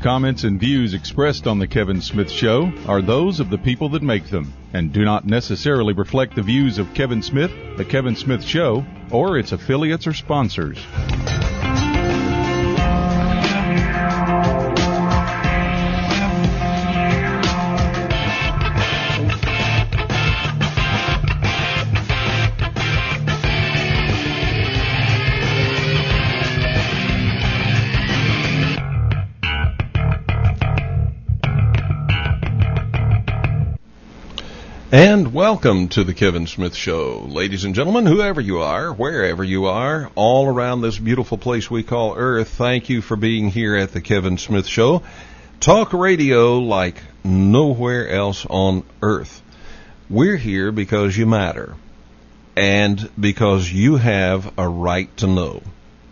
comments, and views expressed on The Kevin Smith Show are those of the people that make them and do not necessarily reflect the views of Kevin Smith, The Kevin Smith Show, or its affiliates or sponsors. And welcome to the Kevin Smith Show. Ladies and gentlemen, whoever you are, wherever you are, all around this beautiful place we call Earth, thank you for being here at the Kevin Smith Show. Talk radio like nowhere else on Earth. We're here because you matter and because you have a right to know.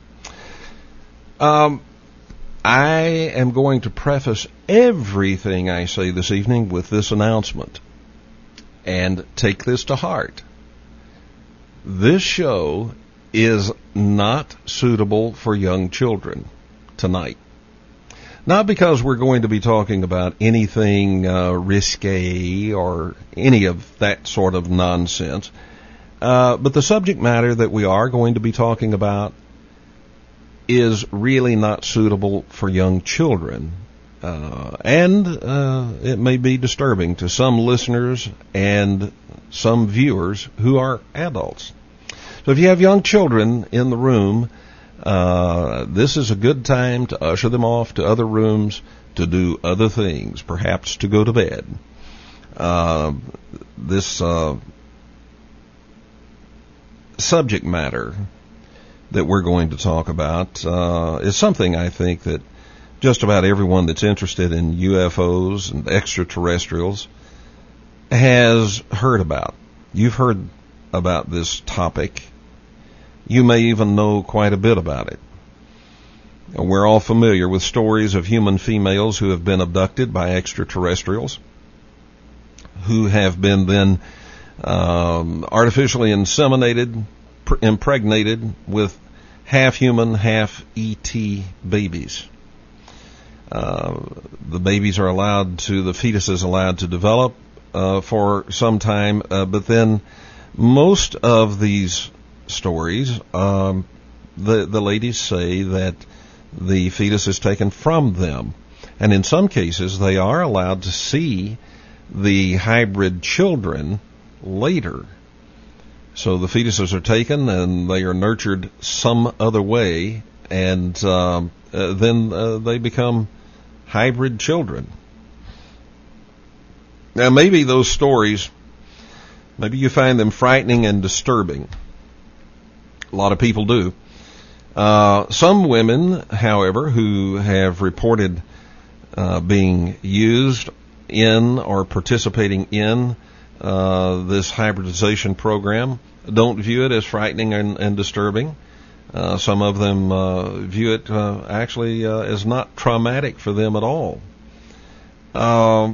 I am going to preface everything I say this evening with this announcement. And take this to heart. This show is not suitable for young children tonight. Not because we're going to be talking about anything risque or any of that sort of nonsense, but the subject matter that we are going to be talking about is really not suitable for young children. And it may be disturbing to some listeners and some viewers who are adults. So if you have young children in the room, this is a good time to usher them off to other rooms to do other things, perhaps to go to bed. This subject matter that we're going to talk about is something I think that just about everyone that's interested in UFOs and extraterrestrials has heard about. You've heard about this topic. You may even know quite a bit about it. We're all familiar with stories of human females who have been abducted by extraterrestrials, who have been then artificially impregnated with half human, half ET babies. The babies are the fetus is allowed to develop for some time, but then most of these stories, the ladies say that the fetus is taken from them, and in some cases they are allowed to see the hybrid children later. So the fetuses are taken and they are nurtured some other way, and then they become hybrid children. Now, maybe those stories, maybe you find them frightening and disturbing. A lot of people do. Some women, however, who have reported being used in or participating in this hybridization program don't view it as frightening and disturbing. Some of them view it actually as not traumatic for them at all. But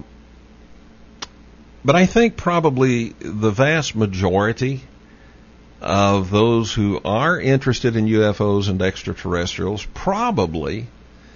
I think probably the vast majority of those who are interested in UFOs and extraterrestrials probably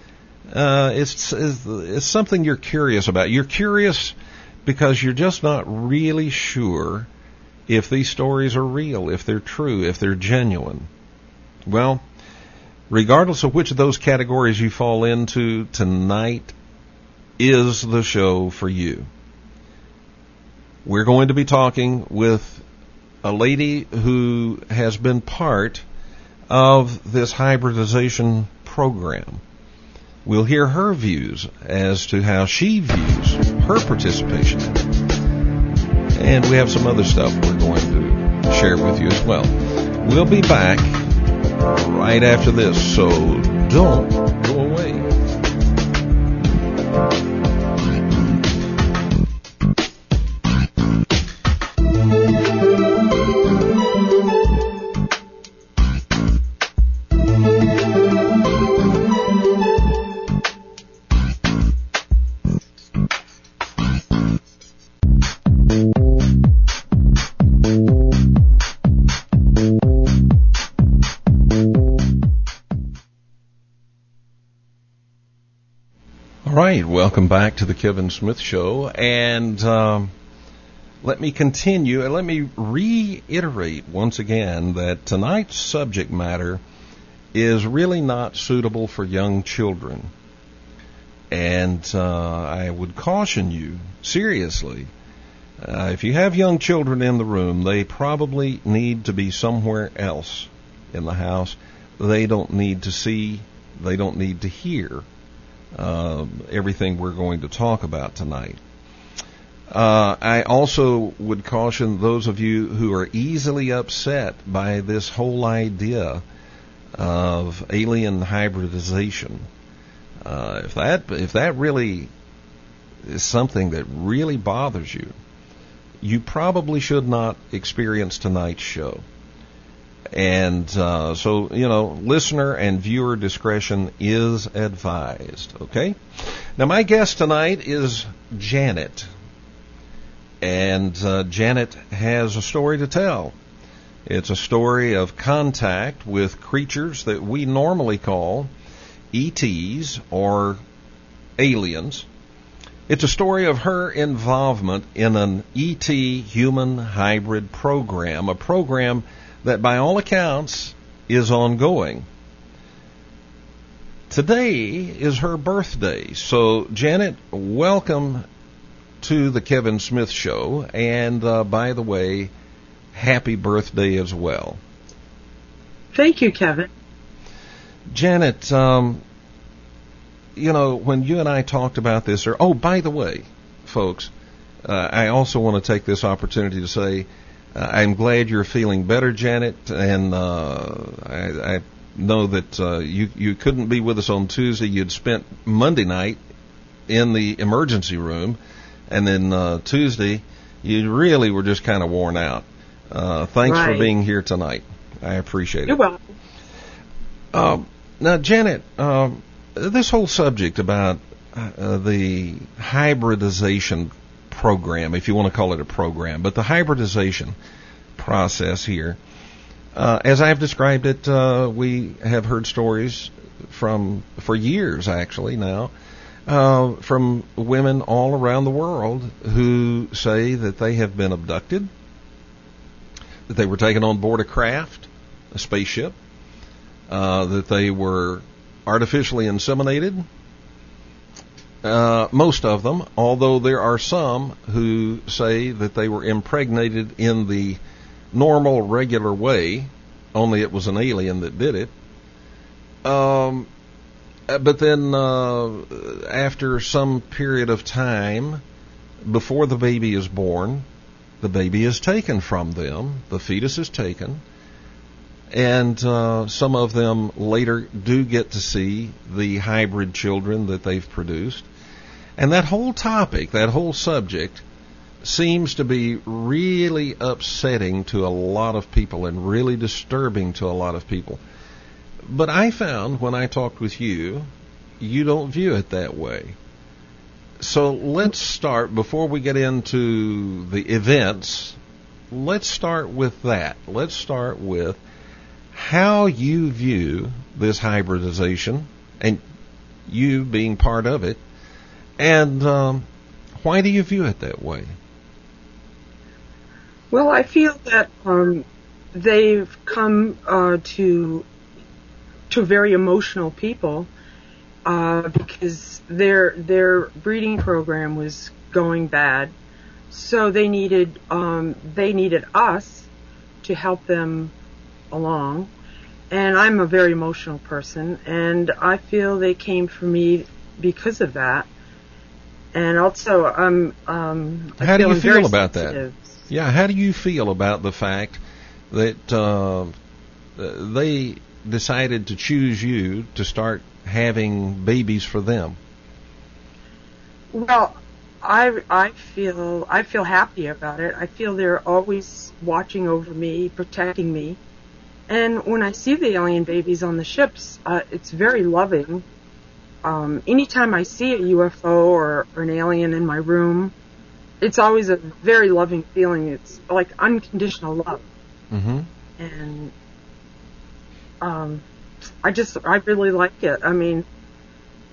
it's something you're curious about. You're curious because you're just not really sure if these stories are real, if they're true, if they're genuine. Well, regardless of which of those categories you fall into, tonight is the show for you. We're going to be talking with a lady who has been part of this hybridization program. We'll hear her views as to how she views her participation in it. And we have some other stuff we're going to share with you as well. We'll be back right after this, so don't go away. right, welcome back to the Kevin Smith Show, and let me continue, and let me reiterate once again that tonight's subject matter is really not suitable for young children, and I would caution you, seriously, if you have young children in the room, they probably need to be somewhere else in the house. They don't need to see, they don't need to hear everything we're going to talk about tonight. I also would caution those of you who are easily upset by this whole idea of alien hybridization. If that really is something that really bothers you, you probably should not experience tonight's show. And so, listener and viewer discretion is advised, okay? Now, my guest tonight is Janet. And Janet has a story to tell. It's a story of contact with creatures that we normally call ETs or aliens. It's a story of her involvement in an ET human hybrid program, a program that by all accounts is ongoing. Today is her birthday. So, Janet, welcome to the Kevin Smith Show. And by the way, happy birthday as well. Thank you, Kevin. Janet, when you and I talked about this, by the way, folks, I also want to take this opportunity to say, I'm glad you're feeling better, Janet, and I know that you couldn't be with us on Tuesday. You'd spent Monday night in the emergency room, and then Tuesday you really were just kind of worn out. Thanks for being here tonight. I appreciate it. You're welcome. Now, Janet, this whole subject about the hybridization program, if you want to call it a program, but the hybridization process here, as I've described it, we have heard stories for years actually now, from women all around the world who say that they have been abducted, that they were taken on board a craft, a spaceship, that they were artificially inseminated. Most of them, although there are some who say that they were impregnated in the normal, regular way, only it was an alien that did it. But then after some period of time, before the baby is born, the baby is taken from them, the fetus is taken, and some of them later do get to see the hybrid children that they've produced. And that whole topic, that whole subject, seems to be really upsetting to a lot of people and really disturbing to a lot of people. But I found when I talked with you, you don't view it that way. So let's start, before we get into the events, let's start with that. Let's start with how you view this hybridization, and you being part of it, and why do you view it that way? Well, I feel that they've come to very emotional people because their breeding program was going bad, so they needed us to help them along. And I'm a very emotional person, and I feel they came for me because of that. And also, how do you feel about that? Yeah, how do you feel about the fact that they decided to choose you to start having babies for them? Well, I feel happy about it. I feel they're always watching over me, protecting me. And when I see the alien babies on the ships, it's very loving. Anytime I see a UFO or an alien in my room, it's always a very loving feeling. It's like unconditional love. Mm-hmm. And I really like it. I mean,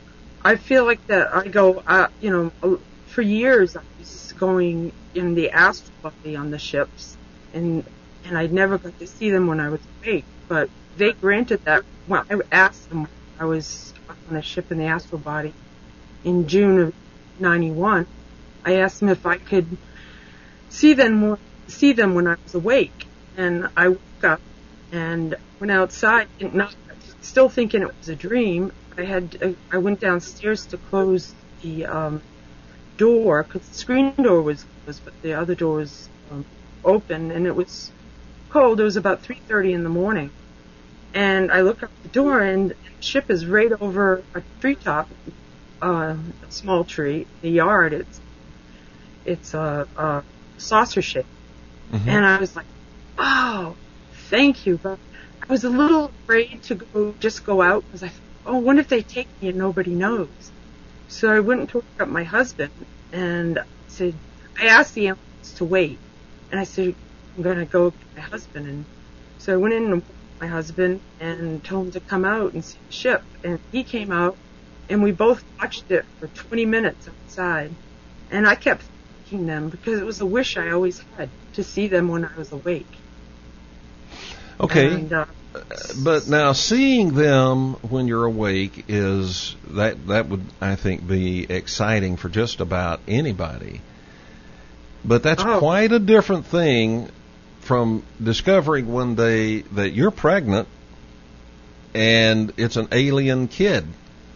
I feel like that I go, for years I was going in the astral body on the ships, and I never got to see them when I was awake. But they granted that. Well, I asked them when I was on a ship in the astral body in June of '91. I asked them if I could see them when I was awake, and I woke up and went outside, still thinking it was a dream. I went downstairs to close the door, because the screen door was closed, but the other door was open, and it was cold. It was about 3:30 in the morning, and I look up the door, and the ship is right over a treetop, a small tree. The yard, it's a saucer shape, and I was like, "Oh, thank you," but I was a little afraid to go out, because I thought, oh, what if they take me and nobody knows? So I went to wake up my husband, and I asked the ambulance to wait, and I said, I'm going to go get my husband. And so I went in and woke my husband and told him to come out and see the ship, and he came out, and we both watched it for 20 minutes outside, and I kept thanking them, because it was a wish I always had, to see them when I was awake. Okay. And, but now seeing them when you're awake that would, I think, be exciting for just about anybody. But that's quite a different thing from discovering one day that you're pregnant and it's an alien kid.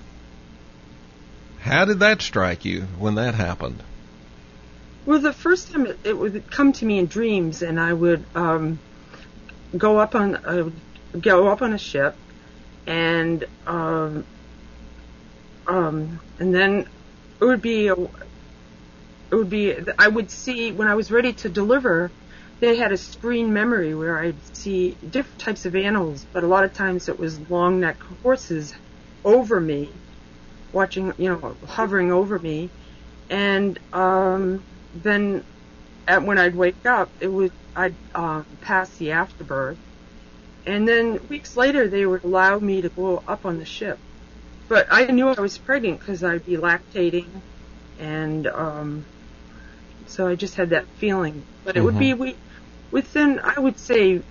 How did that strike you when that happened? Well, the first time it would come to me in dreams, and I would go up on a ship, and then it would be I would see, when I was ready to deliver, they had a screen memory where I'd see different types of animals, but a lot of times it was long-necked horses over me, watching, hovering over me, and then when I'd wake up, I'd pass the afterbirth. And then weeks later, they would allow me to go up on the ship. But I knew I was pregnant because I'd be lactating, and so I just had that feeling. But it would be within, I would say,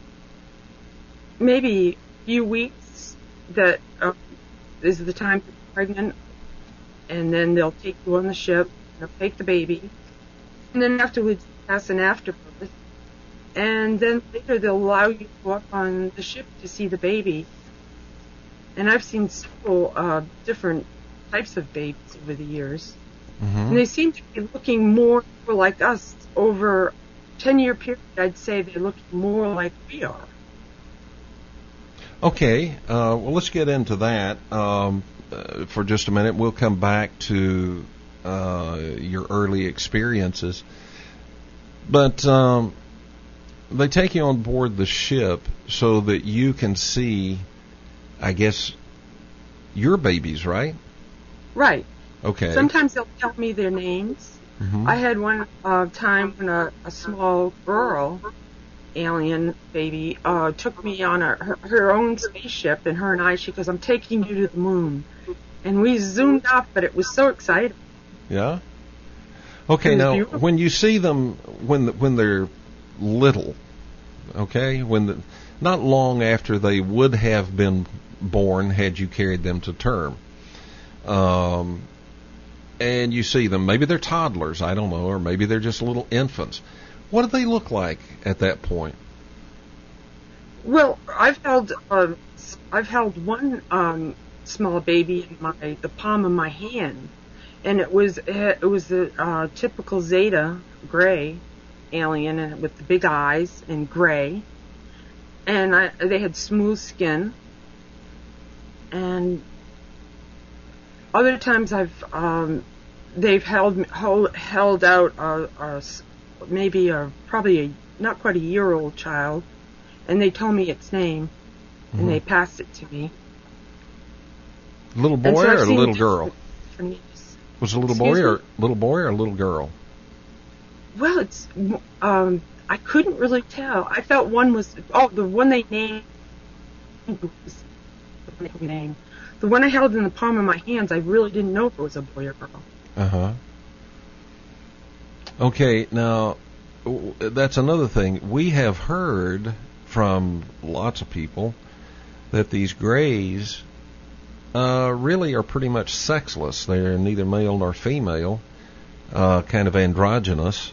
maybe a few weeks that is the time to be pregnant, and then they'll take you on the ship, they'll take the baby, and then afterwards pass an afterbirth. And then later they'll allow you to go up on the ship to see the baby. And I've seen several different types of babies over the years. And they seem to be looking more like us. Over a 10-year period, I'd say they're looking more like we are. Okay, well, let's get into that for just a minute. We'll come back to your early experiences. But they take you on board the ship so that you can see, I guess, your babies, right? Right. Okay. Sometimes they'll tell me their names. I had one time when a small girl, alien baby, took me on her own spaceship, and her and I, she goes, I'm taking you to the moon. And we zoomed up, but it was so exciting. Yeah? Okay, now, beautiful. When you see them, when they're little, okay, not long after they would have been born had you carried them to term, and you see them, maybe they're toddlers, I don't know, or maybe they're just little infants. What do they look like at that point? Well, I've held one small baby in the palm of my hand, and it was the typical Zeta gray alien, and with the big eyes and gray, and they had smooth skin. And other times they've held out probably not quite a year-old child, and they told me its name, and they passed it to me. Little boy or a little girl? Was it a little boy or a little girl? Well, I couldn't really tell. I felt one was the one they named. the one I held in the palm of my hands, I really didn't know if it was a boy or girl. Uh-huh. Okay, now, that's another thing. We have heard from lots of people that these grays really are pretty much sexless. They're neither male nor female, kind of androgynous.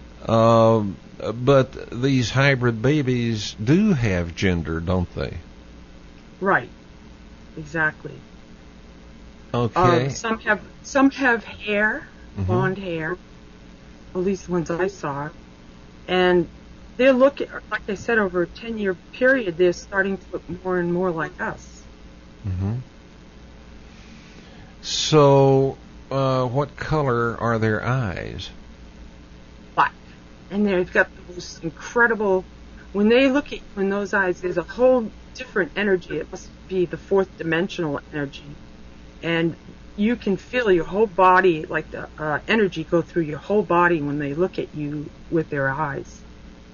But these hybrid babies do have gender, don't they? Right. Exactly. Okay. Some have hair, blonde hair. At least the ones I saw. And they're looking, like I said, over a 10-year period, they're starting to look more and more like us. Mm-hmm. So, what color are their eyes? Black. And they've got the most incredible, when they look at you in those eyes, there's a whole different energy. It must be the fourth dimensional energy. And you can feel your whole body, like the energy go through your whole body when they look at you with their eyes.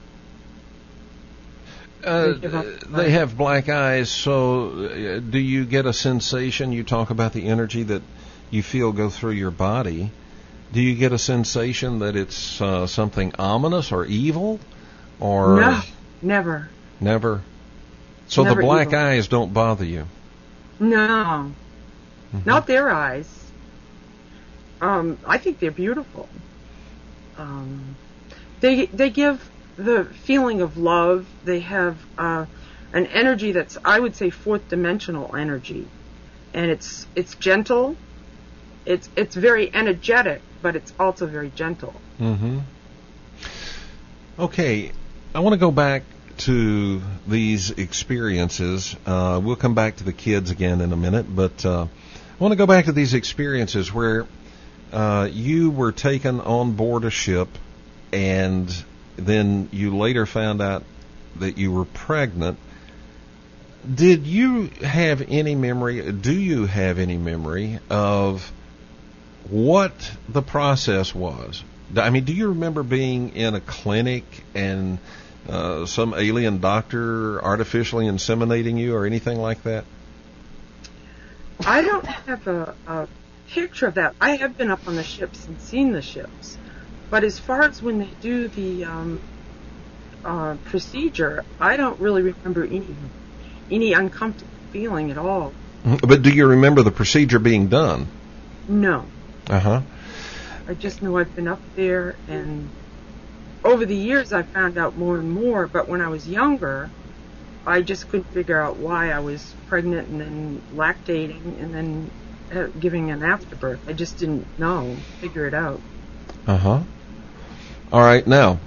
They have black eyes, so do you get a sensation? You talk about the energy that you feel go through your body. Do you get a sensation that it's something ominous or evil? Or no, never. Never? So never the black evil. eyes don't bother you? No. Not their eyes. I think they're beautiful. They give the feeling of love. They have an energy that's, I would say, fourth dimensional energy, and it's gentle. It's very energetic, but it's also very gentle. Mm-hmm. Okay, I want to go back to these experiences. We'll come back to the kids again in a minute, but I want to go back to these experiences where you were taken on board a ship and then you later found out that you were pregnant. Did you have any memory, do you have any memory of what the process was? I mean, do you remember being in a clinic and some alien doctor artificially inseminating you or anything like that? I don't have a picture of that. I have been up on the ships and seen the ships. But as far as when they do the procedure, I don't really remember any uncomfortable feeling at all. But do you remember the procedure being done? No. Uh-huh. I just know I've been up there, and over the years I found out more and more, but when I was younger, I just couldn't figure out why I was pregnant and then lactating and then giving an afterbirth. I just didn't figure it out. Uh-huh. All right, now,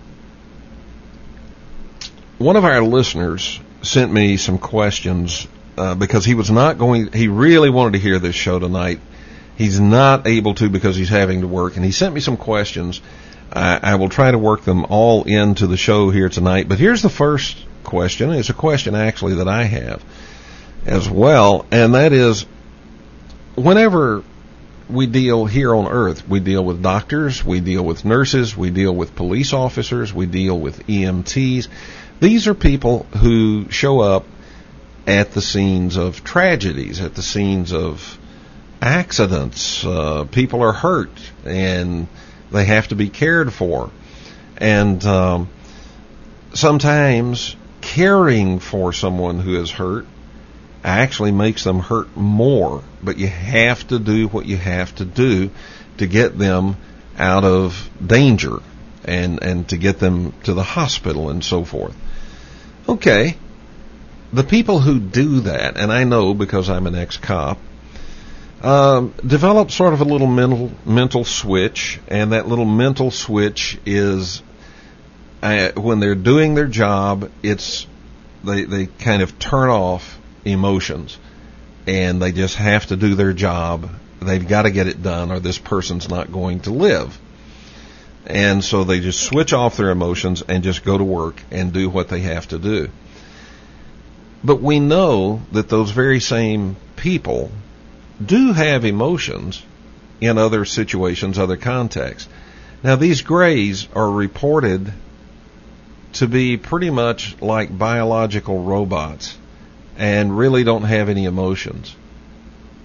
one of our listeners sent me some questions because he really wanted to hear this show tonight. He's not able to because he's having to work, and he sent me some questions. I will try to work them all into the show here tonight, but here's the first question. It's a question actually that I have as well, and that is, whenever we deal here on Earth, we deal with doctors, we deal with nurses, we deal with police officers, we deal with EMTs. These are people who show up at the scenes of tragedies, at the scenes of accidents. People are hurt and they have to be cared for. And sometimes caring for someone who is hurt actually makes them hurt more. But you have to do what you have to do to get them out of danger and to get them to the hospital and so forth. Okay. The people who do that, and I know because I'm an ex-cop, develop sort of a little mental switch, and that little mental switch is when they're doing their job, they kind of turn off emotions, and they just have to do their job. They've got to get it done, or this person's not going to live. And so they just switch off their emotions and just go to work and do what they have to do. But we know that those very same people do have emotions in other situations, other contexts. Now, these grays are reported to be pretty much like biological robots and really don't have any emotions.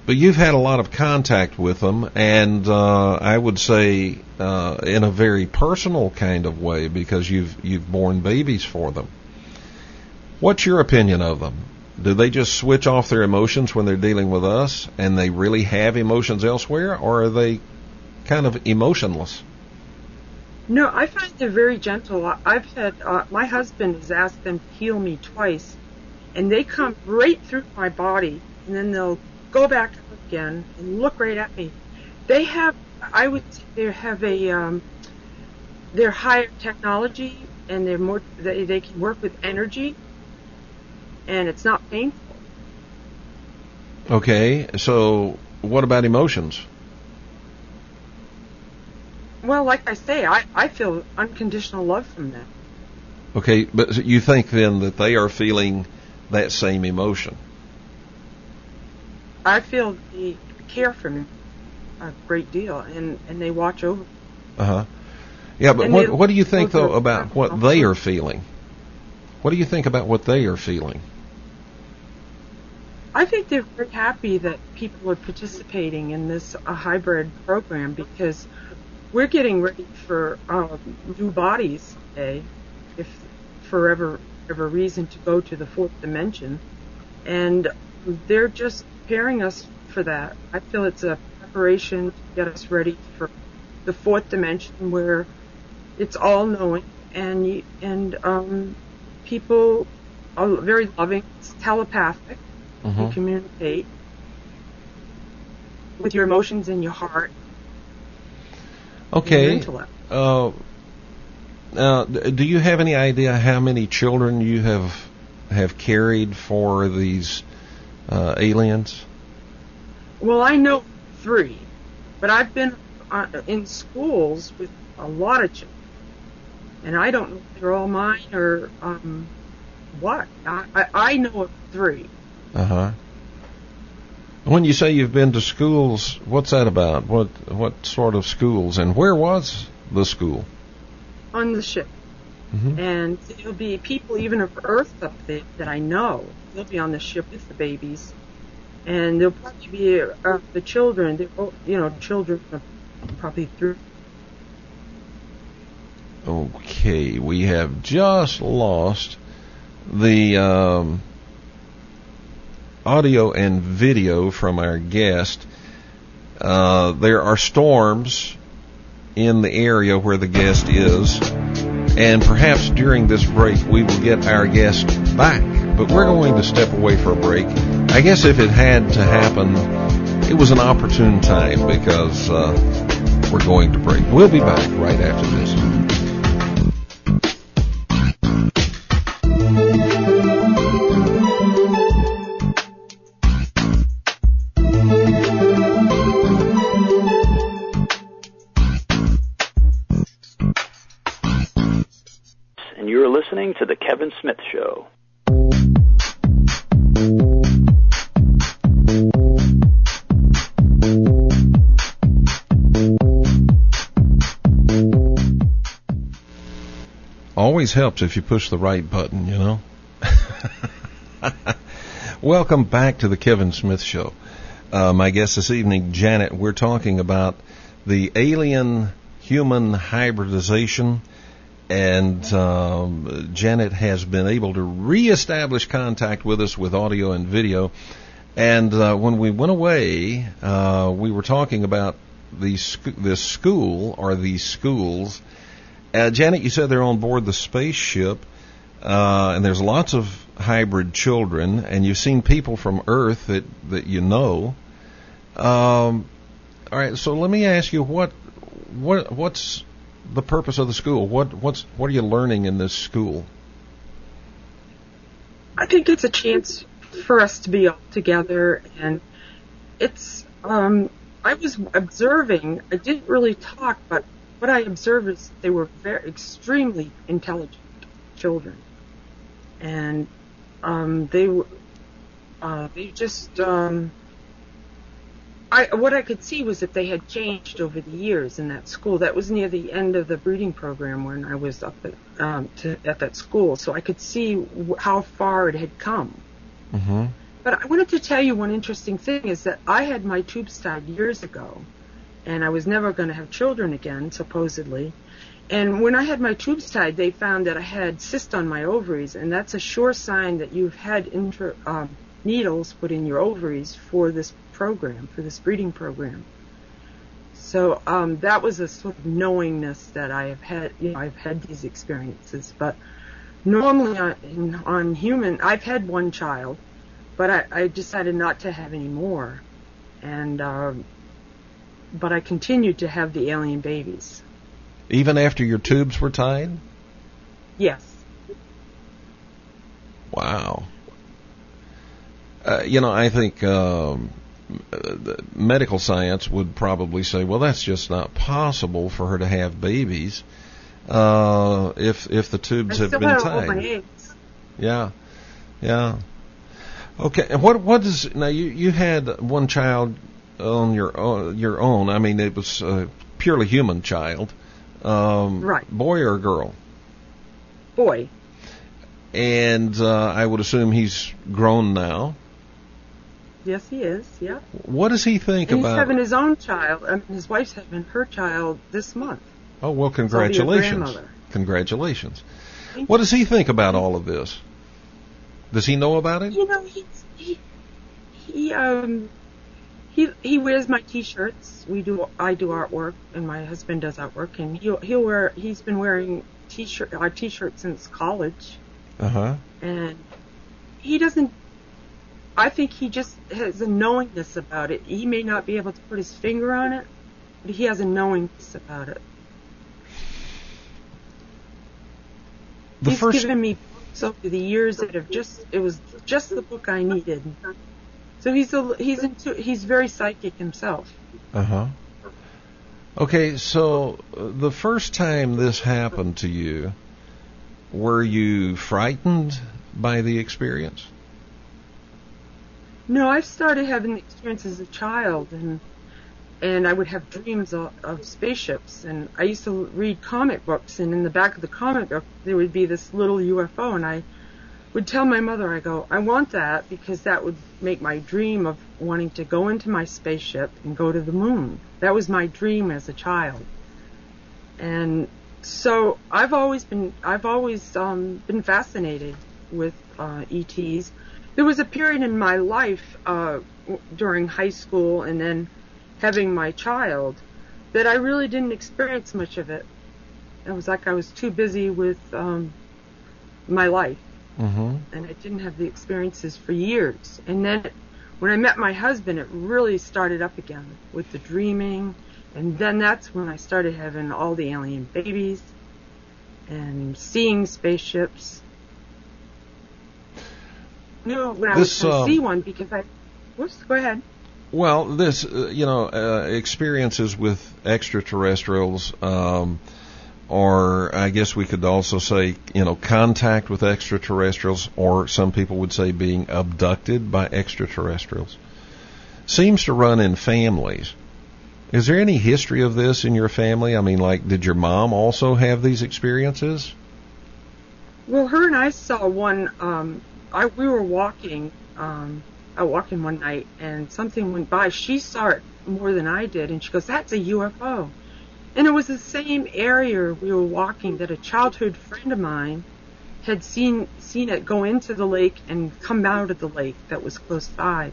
But you've had a lot of contact with them, and I would say in a very personal kind of way, because you've borne babies for them. What's your opinion of them? Do they just switch off their emotions when they're dealing with us, and they really have emotions elsewhere, or are they kind of emotionless? No, I find they're very gentle. I've had, my husband has asked them to heal me twice, and they come right through my body, and then they'll go back up again and look right at me. They have, I would say they have they're higher technology, and they're more, they can work with energy, and it's not painful. Okay, so what about emotions? Well, like I say, I feel unconditional love from them. Okay, but you think then that they are feeling that same emotion? I feel they care for me a great deal, and they watch over me. Uh-huh. Yeah, but what do you think, though, about what they are feeling? What do you think about what they are feeling? I think they're very happy that people are participating in this hybrid program, because we're getting ready for new bodies today, if for ever reason to go to the fourth dimension, and they're just preparing us for that. I feel it's a preparation to get us ready for the fourth dimension, where it's all knowing, and people are very loving. It's telepathic. Mm-hmm. You communicate with your emotions in your heart. Okay. And your intellect. Do you have any idea how many children you have carried for these aliens? Well, I know 3, but I've been in schools with a lot of children, and I don't know if they're all mine or what. I know of 3. Uh-huh. When you say you've been to schools, what's that about? What sort of schools, and where was the school? On the ship. Mm-hmm. And there'll be people even of Earth up there that I know. They'll be on the ship with the babies. And there'll probably be the children, children of probably 3. Okay, we have just lost the audio and video from our guest. There are storms in the area where the guest is, and perhaps during this break we will get our guest back, but we're going to step away for a break. I guess if it had to happen, it was an opportune time, because we're going to break. We'll be back right after this. Listening to The Kevin Smith Show. Always helps if you push the right button, you know. Welcome back to The Kevin Smith Show. My guest this evening, Janet. We're talking about the alien-human hybridization. And Janet has been able to reestablish contact with us with audio and video. And when we went away, we were talking about this school, or these schools. Janet, you said they're on board the spaceship, and there's lots of hybrid children, and you've seen people from Earth that you know. All right, so let me ask you, what's the purpose of the school? What are you learning in this school? I think it's a chance for us to be all together, and it's I was observing. I didn't really talk, but what I observed is they were extremely intelligent children, and they just what I could see was that they had changed over the years in that school. That was near the end of the breeding program when I was up at that school, so I could see how far it had come. Mm-hmm. But I wanted to tell you one interesting thing is that I had my tubes tied years ago, and I was never going to have children again, supposedly. And when I had my tubes tied, they found that I had cyst on my ovaries, and that's a sure sign that you've had needles put in your ovaries for this program, for this breeding program. So that was a sort of knowingness that I have had. I've had these experiences, but normally on human, I've had one child, but I decided not to have any more, and but I continued to have the alien babies. Even after your tubes were tied? Yes. Wow. I think medical science would probably say, well, that's just not possible for her to have babies if the tubes have been tied. I still have all my eggs. Yeah. Okay. And what is now? You had one child on your own. I mean, it was a purely human child. Right. Boy or girl? Boy. And I would assume he's grown now. Yes, he is. Yeah. What does he think about? He's having his own child. His wife's having her child this month. Oh well, congratulations! Congratulations. What does he think about all of this? Does he know about it? He wears my T-shirts. I do artwork, and my husband does artwork, and he's been wearing our T-shirts since college. And he doesn't. I think he just has a knowingness about it. He may not be able to put his finger on it, but he has a knowingness about it. He's given me books over the years that it was just the book I needed. So he's very psychic himself. Okay, so the first time this happened to you, were you frightened by the experience? No, I started having the experience as a child, and I would have dreams of spaceships. And I used to read comic books, and in the back of the comic book there would be this little UFO, and I would tell my mother, I want that, because that would make my dream of wanting to go into my spaceship and go to the moon. That was my dream as a child. And so I've always been fascinated with ETs. There was a period in my life during high school and then having my child that I really didn't experience much of it. It was like I was too busy with my life. And I didn't have the experiences for years. And then when I met my husband, it really started up again with the dreaming. And then that's when I started having all the alien babies and seeing spaceships. No, when I was going to see one because go ahead. Well, this, experiences with extraterrestrials, or I guess we could also say, contact with extraterrestrials, or some people would say being abducted by extraterrestrials, seems to run in families. Is there any history of this in your family? I mean, did your mom also have these experiences? Well, her and I saw one. We were walking one night, and something went by. She saw it more than I did, and she goes, "That's a UFO." And it was the same area we were walking that a childhood friend of mine had seen it go into the lake and come out of the lake that was close by.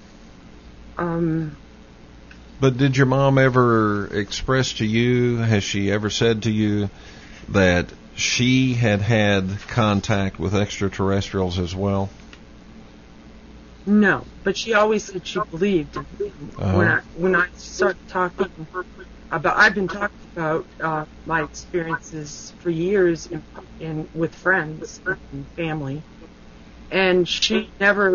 But did your mom ever express to you, has she ever said to you that she had contact with extraterrestrials as well? No, but she always said she believed. When I started talking about, I've been talking about my experiences for years with friends and family, and she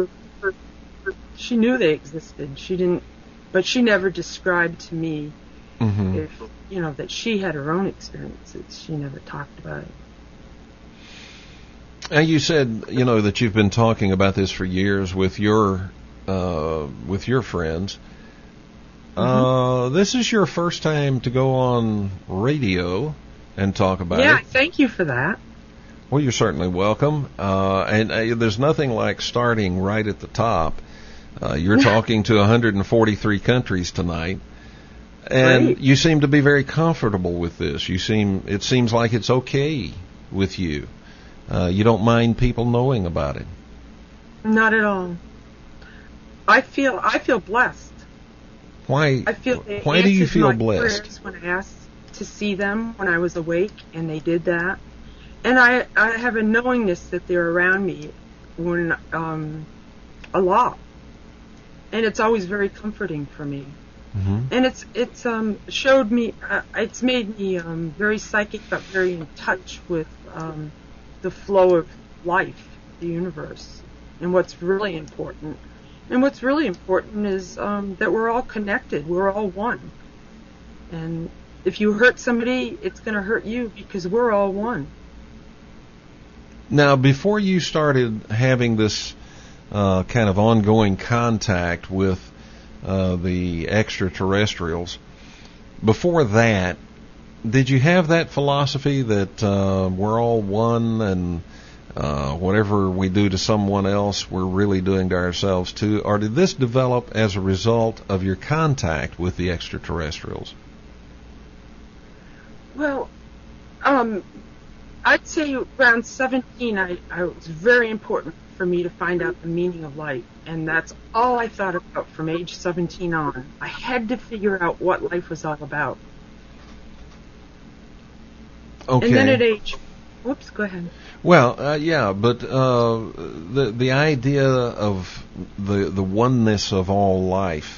knew they existed. But she never described to me that she had her own experiences. She never talked about it. And you said, that you've been talking about this for years with your friends. This is your first time to go on radio and talk about it. Yeah, thank you for that. Well, you're certainly welcome. And there's nothing like starting right at the top. You're talking to 143 countries tonight. And Great. you seem to be very comfortable with this. It seems like it's okay with you. You don't mind people knowing about it. Not at all. I feel blessed. Why? I feel they Why do you answered feel my blessed? prayers when I asked to see them when I was awake, and they did that. And I have a knowingness that they're around me when a lot, and it's always very comforting for me. Mm-hmm. And it's showed me, it's made me very psychic, but very in touch with the flow of life, the universe, and what's really important. And what's really important is that we're all connected. We're all one. And if you hurt somebody, it's going to hurt you because we're all one. Now, before you started having this kind of ongoing contact with the extraterrestrials, before that, did you have that philosophy that we're all one and whatever we do to someone else, we're really doing to ourselves too? Or did this develop as a result of your contact with the extraterrestrials? Well, I'd say around 17, it was very important for me to find out the meaning of life. And that's all I thought about from age 17 on. I had to figure out what life was all about. Okay. And then at age... Whoops, go ahead. Well, yeah, but the idea of the oneness of all life,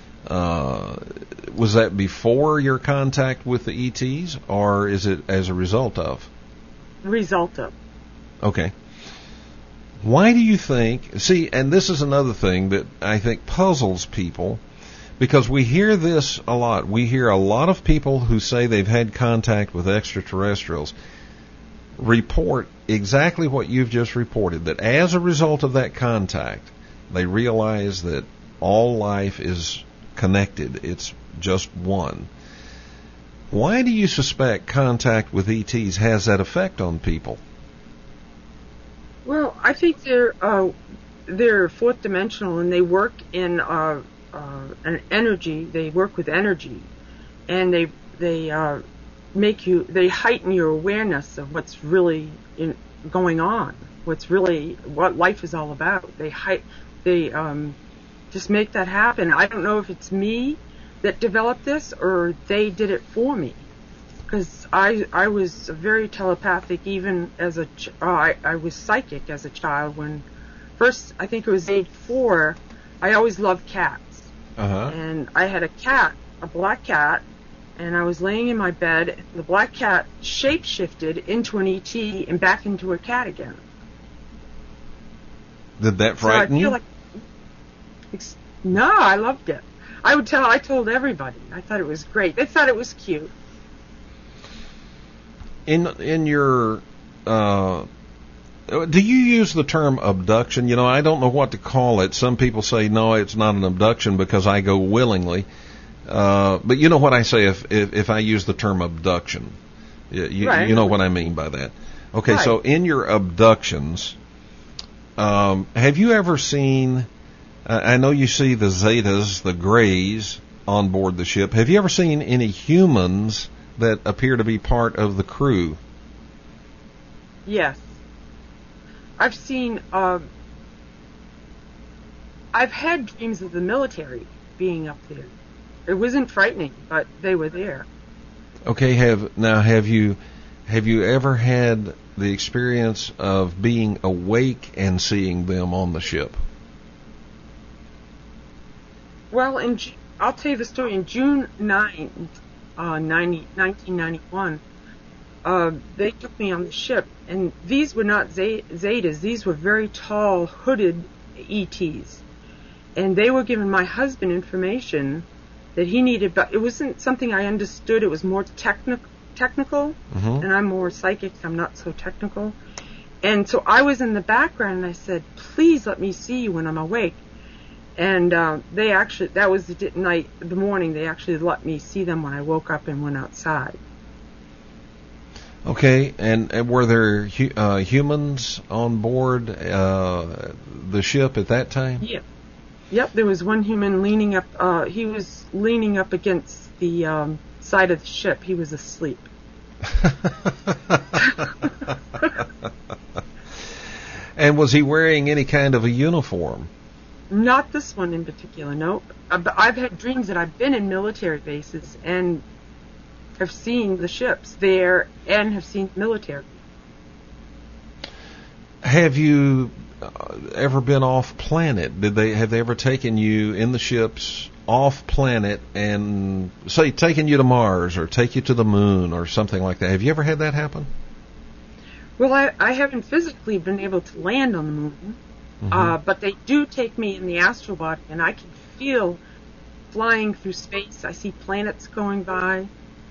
was that before your contact with the ETs, or is it as a result of? Result of. Okay. Why do you think, see, and this is another thing that I think puzzles people, because we hear this a lot. We hear a lot of people who say they've had contact with extraterrestrials report exactly what you've just reported, that as a result of that contact, they realize that all life is connected. It's just one. Why do you suspect contact with ETs has that effect on people? Well, I think they're fourth dimensional, and they work in an energy. They work with energy, and they heighten your awareness of what's really going on, what life is all about. They just make that happen. I don't know if it's me that developed this or they did it for me, because I was very telepathic even as I was psychic as a child. When first, I think it was age 4, I always loved cats. Uh-huh. And I had a cat, a black cat, and I was laying in my bed, and the black cat shape-shifted into an ET and back into a cat again. Did that frighten you? No, I loved it. I told everybody. I thought it was great. They thought it was cute. In your, do you use the term abduction? You know, I don't know what to call it. Some people say, no, it's not an abduction because I go willingly. But you know what I say if I use the term abduction. Right. You know what I mean by that. Okay, Right. So in your abductions, have you ever seen, I know you see the Zetas, the Greys, on board the ship. Have you ever seen any humans that appear to be part of the crew? Yes. I've seen, I've had dreams of the military being up there. It wasn't frightening, but they were there. Okay, have you ever had the experience of being awake and seeing them on the ship? Well, I'll tell you the story. In June 9th, 1991, they took me on the ship, and these were not Zetas. These were very tall, hooded ETs. And they were giving my husband information that he needed, but it wasn't something I understood. It was more technical, Mm-hmm. and I'm more psychic. I'm not so technical. And so I was in the background, and I said, please let me see you when I'm awake. And they actually, that was the morning, they actually let me see them when I woke up and went outside. Okay, and were there humans on board the ship at that time? Yeah. Yep, there was one human leaning up. He was leaning up against the side of the ship. He was asleep. And was he wearing any kind of a uniform? Not this one in particular, nope. I've had dreams that I've been in military bases and have seen the ships there and have seen military. Have you ever been off planet? Have they ever taken you in the ships off planet and say taken you to Mars or take you to the moon or something like that? Have you ever had that happen? Well, I haven't physically been able to land on the moon, but they do take me in the astral body, and I can feel flying through space. I see planets going by.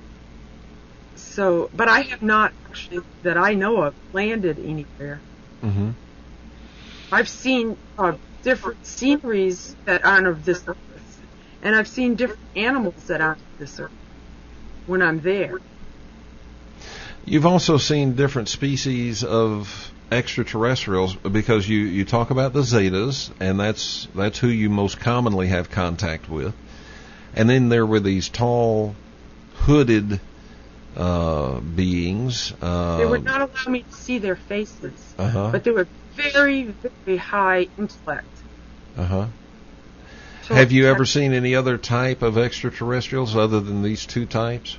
So, but I have not actually, that I know of, landed anywhere. Mm-hmm. I've seen different sceneries that aren't of this earth, and I've seen different animals that aren't of this earth when I'm there. You've also seen different species of extraterrestrials, because you talk about the Zetas, and that's who you most commonly have contact with. And then there were these tall, hooded beings. They would not allow me to see their faces, but they were very, very high intellect. So have you ever seen any other type of extraterrestrials other than these two types?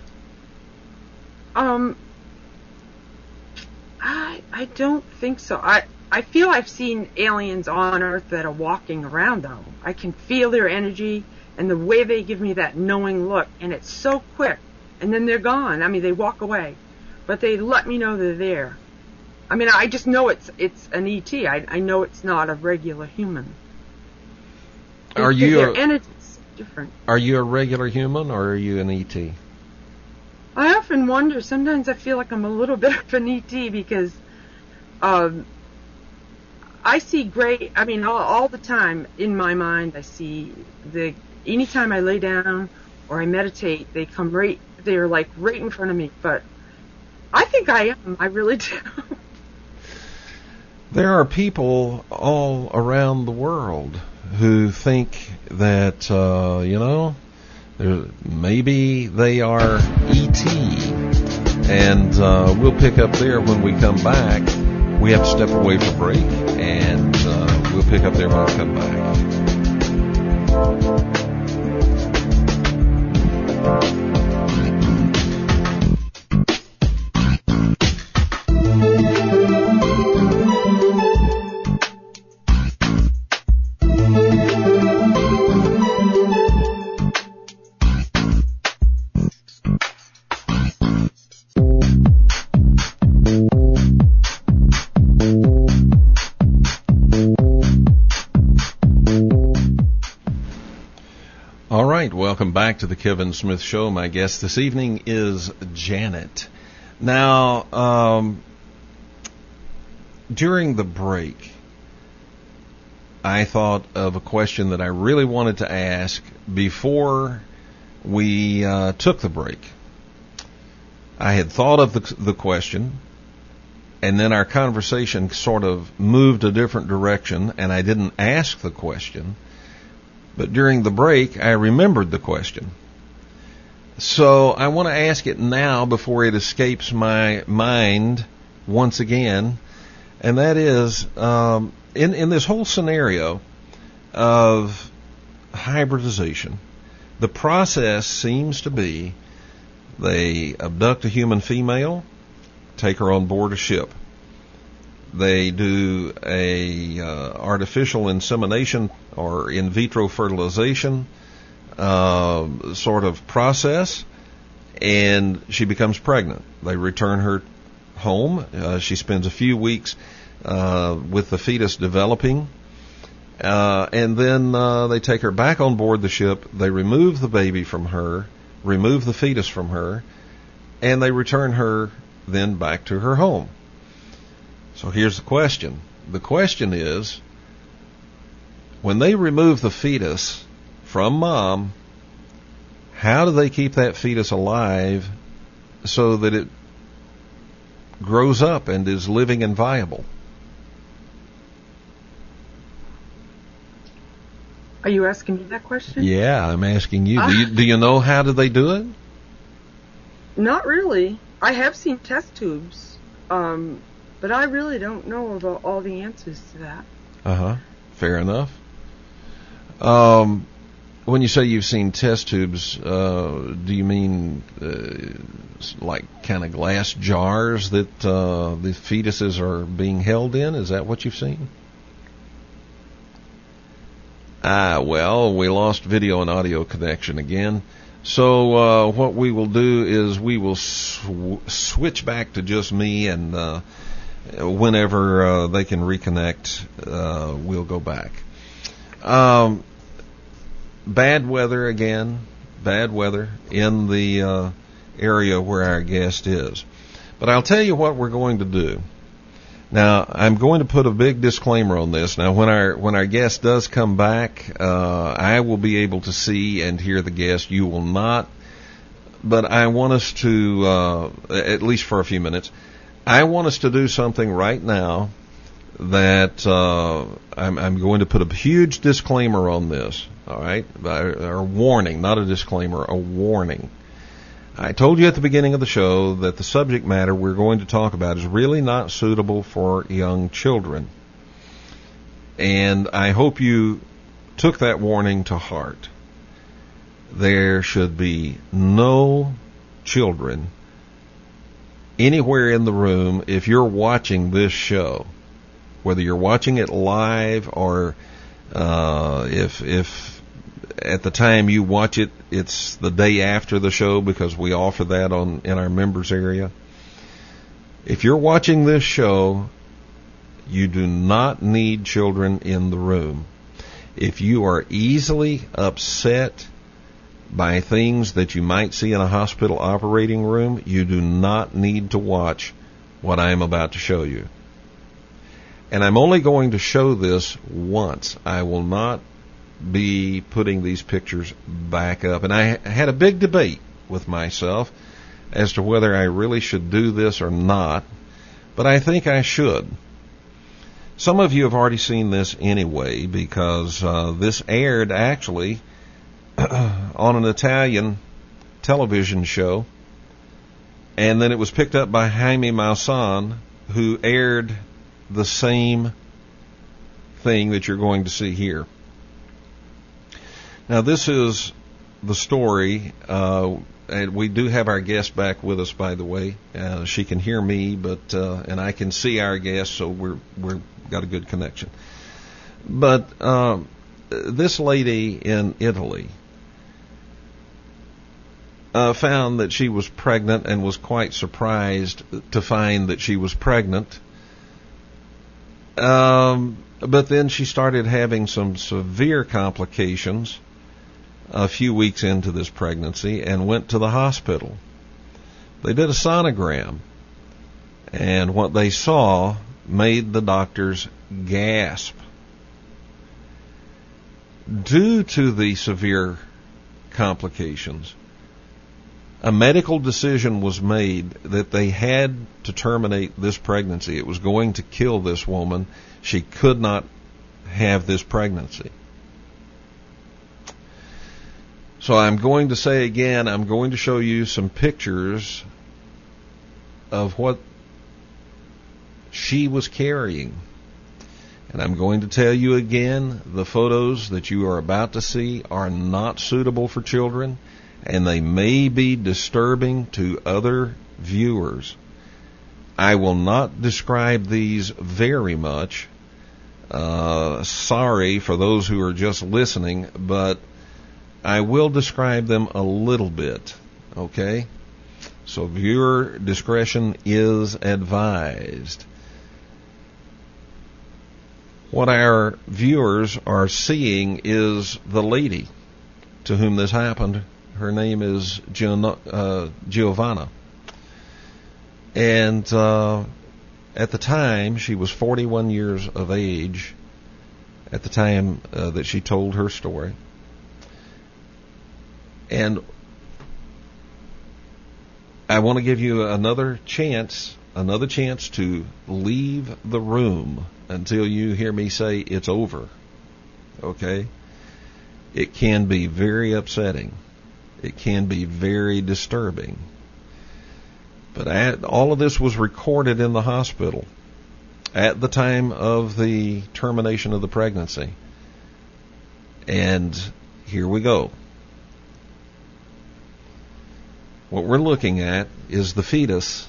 I don't think so. I feel I've seen aliens on Earth that are walking around, though. I can feel their energy and the way they give me that knowing look, and it's so quick. And then they're gone. I mean, they walk away, but they let me know they're there. I mean, I just know it's an ET. I know it's not a regular human. Their energy's different. Are you a regular human or are you an ET? I often wonder. Sometimes I feel like I'm a little bit of an ET because I see gray. I mean, all the time in my mind, I see anytime I lay down or I meditate, they come right. They're like right in front of me. But I think I am. I really do. There are people all around the world who think that maybe they are ET, and we'll pick up there when we come back. We have to step away for break, and we'll pick up there when we come back. Welcome back to the Kevin Smith Show. My guest this evening is Janet. Now, during the break, I thought of a question that I really wanted to ask before we took the break. I had thought of the question, and then our conversation sort of moved a different direction, and I didn't ask the question. But during the break, I remembered the question. So I want to ask it now before it escapes my mind once again. And that is, in this whole scenario of hybridization, the process seems to be they abduct a human female, take her on board a ship. They do a artificial insemination or in vitro fertilization sort of process, and she becomes pregnant. They return her home. She spends a few weeks with the fetus developing, and then they take her back on board the ship. They remove the baby from her, remove the fetus from her, and they return her then back to her home. So here's the question. The question is, when they remove the fetus from mom, how do they keep that fetus alive so that it grows up and is living and viable? Are you asking me that question? Yeah, I'm asking you. Do you know how do they do it? Not really. I have seen test tubes, but I really don't know of all the answers to that. Uh-huh. Fair enough. When you say you've seen test tubes, do you mean like kind of glass jars that the fetuses are being held in? Is that what you've seen? Well, we lost video and audio connection again. So what we will do is we will switch back to just me, and whenever they can reconnect, we'll go back. Bad weather again. Bad weather in the area where our guest is. But I'll tell you what we're going to do. Now, I'm going to put a big disclaimer on this. Now, when our guest does come back, I will be able to see and hear the guest. You will not. But I want us to, at least for a few minutes, I want us to do something right now that I'm going to put a huge disclaimer on this. All right? Or warning, not a disclaimer, a warning. I told you at the beginning of the show that the subject matter we're going to talk about is really not suitable for young children. And I hope you took that warning to heart. There should be no children anywhere in the room if you're watching this show, whether you're watching it live or if at the time you watch it, it's the day after the show, because we offer that in our members area. If you're watching this show, you do not need children in the room. If you are easily upset by things that you might see in a hospital operating room, you do not need to watch what I am about to show you. And I'm only going to show this once. I will not be putting these pictures back up. And I had a big debate with myself as to whether I really should do this or not, but I think I should. Some of you have already seen this anyway, because this aired actually on an Italian television show, and then it was picked up by Jaime Maussan, who aired the same thing that you're going to see here. Now, this is the story, and we do have our guest back with us, by the way. She can hear me, but and I can see our guest, so we're got a good connection. But this lady in Italy found that she was pregnant and was quite surprised to find that she was pregnant. But then she started having some severe complications a few weeks into this pregnancy and went to the hospital. They did a sonogram, and what they saw made the doctors gasp. Due to the severe complications, a medical decision was made that they had to terminate this pregnancy. It was going to kill this woman. She could not have this pregnancy. So I'm going to say again, I'm going to show you some pictures of what she was carrying. And I'm going to tell you again, the photos that you are about to see are not suitable for children, and they may be disturbing to other viewers. I will not describe these very much. Sorry for those who are just listening, but I will describe them a little bit, okay? So viewer discretion is advised. What our viewers are seeing is the lady to whom this happened. Her name is Giovanna. And at the time, she was 41 years of age at the time that she told her story. And I want to give you another chance another chance to leave the room until you hear me say it's over. Okay? It can be very upsetting. It can be very disturbing. But all of this was recorded in the hospital at the time of the termination of the pregnancy. And here we go. What we're looking at is the fetus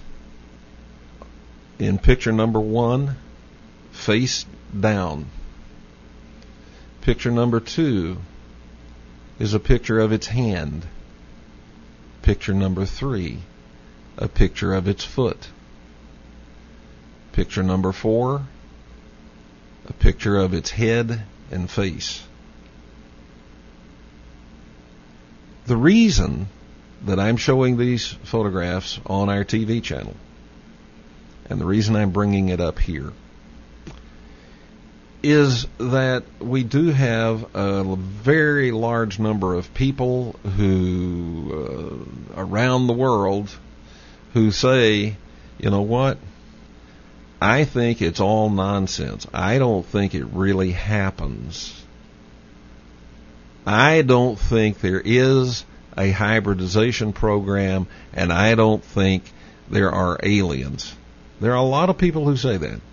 in picture number 1, face down. Picture number 2 is a picture of its hand. Picture number 3, a picture of its foot. Picture number 4, a picture of its head and face. The reason that I'm showing these photographs on our TV channel, and the reason I'm bringing it up here, is that we do have a very large number of people who, around the world, who say, you know what, I think it's all nonsense. I don't think it really happens. I don't think there is a hybridization program, and I don't think there are aliens. There are a lot of people who say that.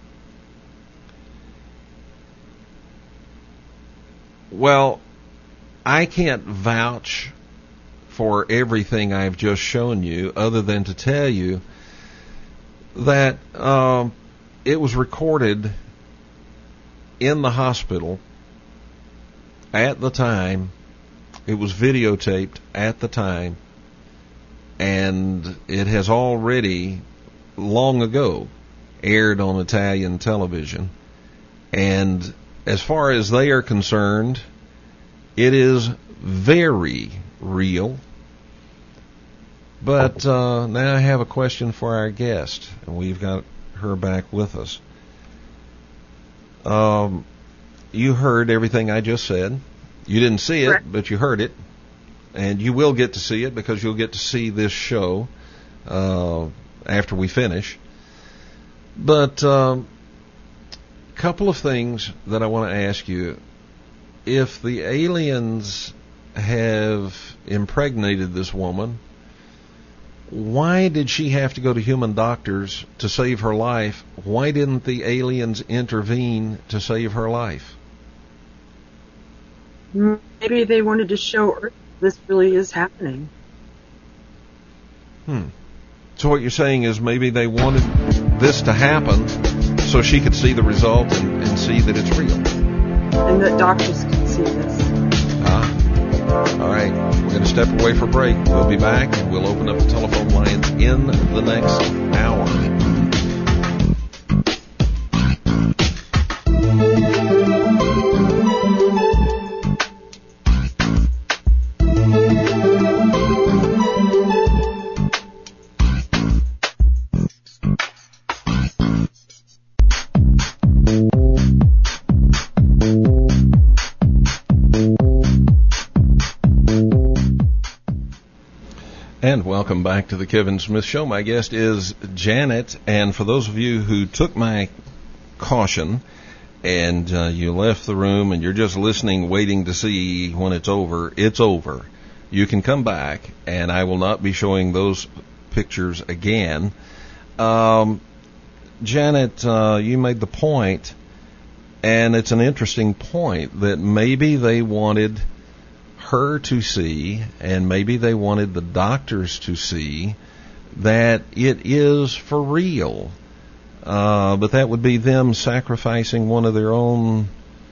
Well, I can't vouch for everything I've just shown you, other than to tell you that it was recorded in the hospital at the time. It was videotaped at the time, and it has already, long ago, aired on Italian television. And as far as they are concerned, it is very real. But now I have a question for our guest, and we've got her back with us. You heard everything I just said. You didn't see it, but you heard it. And you will get to see it, because you'll get to see this show after we finish. But a couple of things that I want to ask you. If the aliens have impregnated this woman, why did she have to go to human doctors to save her life? Why didn't the aliens intervene to save her life? Maybe they wanted to show Earth this really is happening. So what you're saying is maybe they wanted this to happen so she could see the result and see that it's real. And that doctors can see this. All right. We're going to step away for break. We'll be back. We'll open up the telephone lines in the next hour. And welcome back to the Kevin Smith Show. My guest is Janet, and for those of you who took my caution and you left the room and you're just listening, waiting to see when it's over, it's over. You can come back, and I will not be showing those pictures again. Janet, you made the point, and it's an interesting point, that maybe they wanted her to see, and maybe they wanted the doctors to see, that it is for real. But that would be them sacrificing one of their own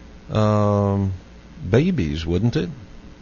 babies, wouldn't it?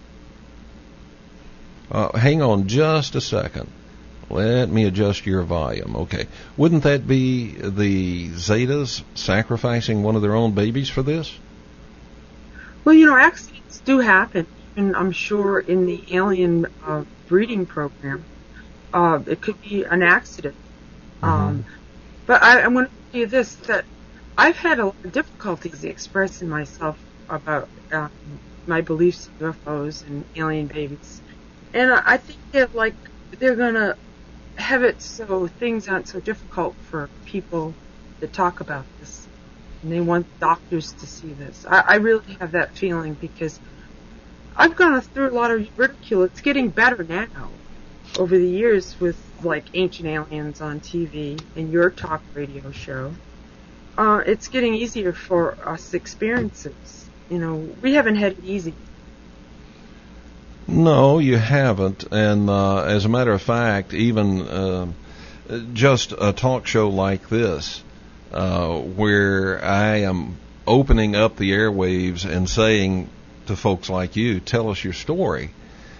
Hang on just a second. Let me adjust your volume. Okay. Wouldn't that be the Zetas sacrificing one of their own babies for this? Well, you know, accidents do happen. And I'm sure in the alien breeding program, it could be an accident. But I want to tell you this, that I've had a lot of difficulties expressing myself about my beliefs in UFOs and alien babies. And I think that, like, they're going to have it so things aren't so difficult for people that talk about this. And they want doctors to see this. I really have that feeling because I've gone through a lot of ridicule. It's getting better now over the years with like Ancient Aliens on TV and your talk radio show. It's getting easier for us experiences. You know, we haven't had it easy. No, you haven't. And as a matter of fact, even just a talk show like this, where I am opening up the airwaves and saying to folks like you, tell us your story.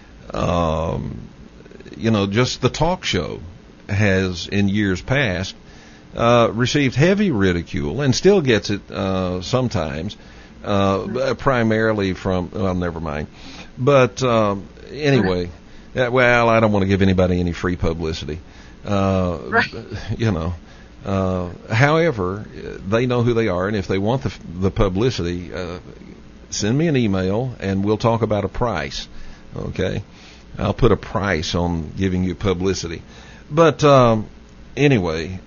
You know, just the talk show has, in years past, received heavy ridicule and still gets it sometimes, primarily from, well, never mind. But anyway, well, I don't want to give anybody any free publicity. Right. You know. However, they know who they are, and if they want the publicity, send me an email, and we'll talk about a price. Okay, I'll put a price on giving you publicity. But anyway,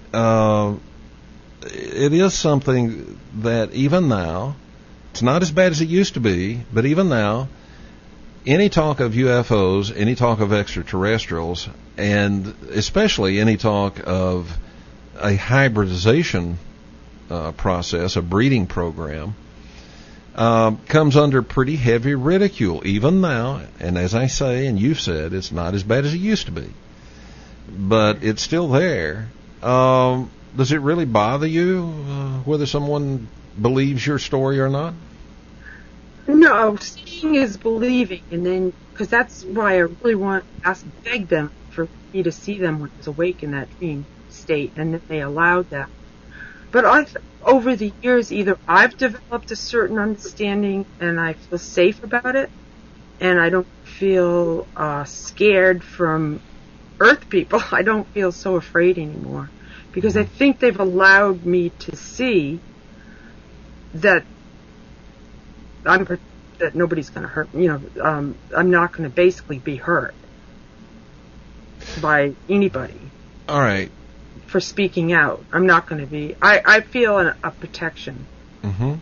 it is something that even now, it's not as bad as it used to be, but even now, any talk of UFOs, any talk of extraterrestrials, and especially any talk of a hybridization process, a breeding program, comes under pretty heavy ridicule even now. And as I say, and you've said, it's not as bad as it used to be, but it's still there. Does it really bother you whether someone believes your story or not? No, seeing is believing, and then because that's why I really want to beg them for me to see them when I was awake in that dream state, and that they allowed that. But over the years, either I've developed a certain understanding and I feel safe about it, and I don't feel scared from Earth people. I don't feel so afraid anymore because I think they've allowed me to see that that nobody's going to hurt me. You know, I'm not going to basically be hurt by anybody. All right. For speaking out. I'm not going to be. I feel a protection. Mm-hmm.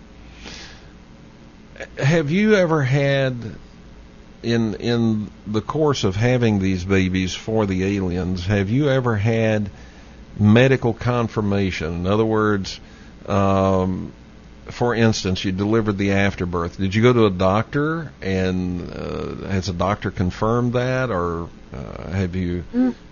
Have you ever had, in the course of having these babies for the aliens, have you ever had medical confirmation? In other words, for instance, you delivered the afterbirth. Did you go to a doctor, and has a doctor confirmed that, or have you...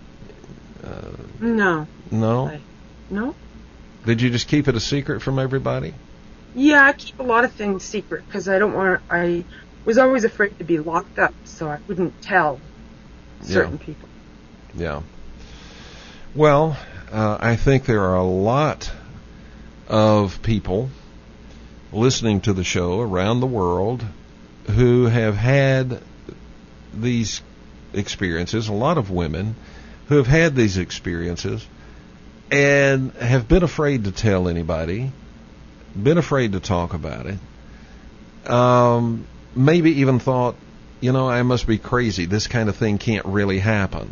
No. No? No. Did you just keep it a secret from everybody? Yeah, I keep a lot of things secret because I was always afraid to be locked up, so I wouldn't tell certain people. Yeah. Well, I think there are a lot of people listening to the show around the world who have had these experiences, a lot of women who have had these experiences and have been afraid to tell anybody, been afraid to talk about it, maybe even thought, you know, I must be crazy. This kind of thing can't really happen.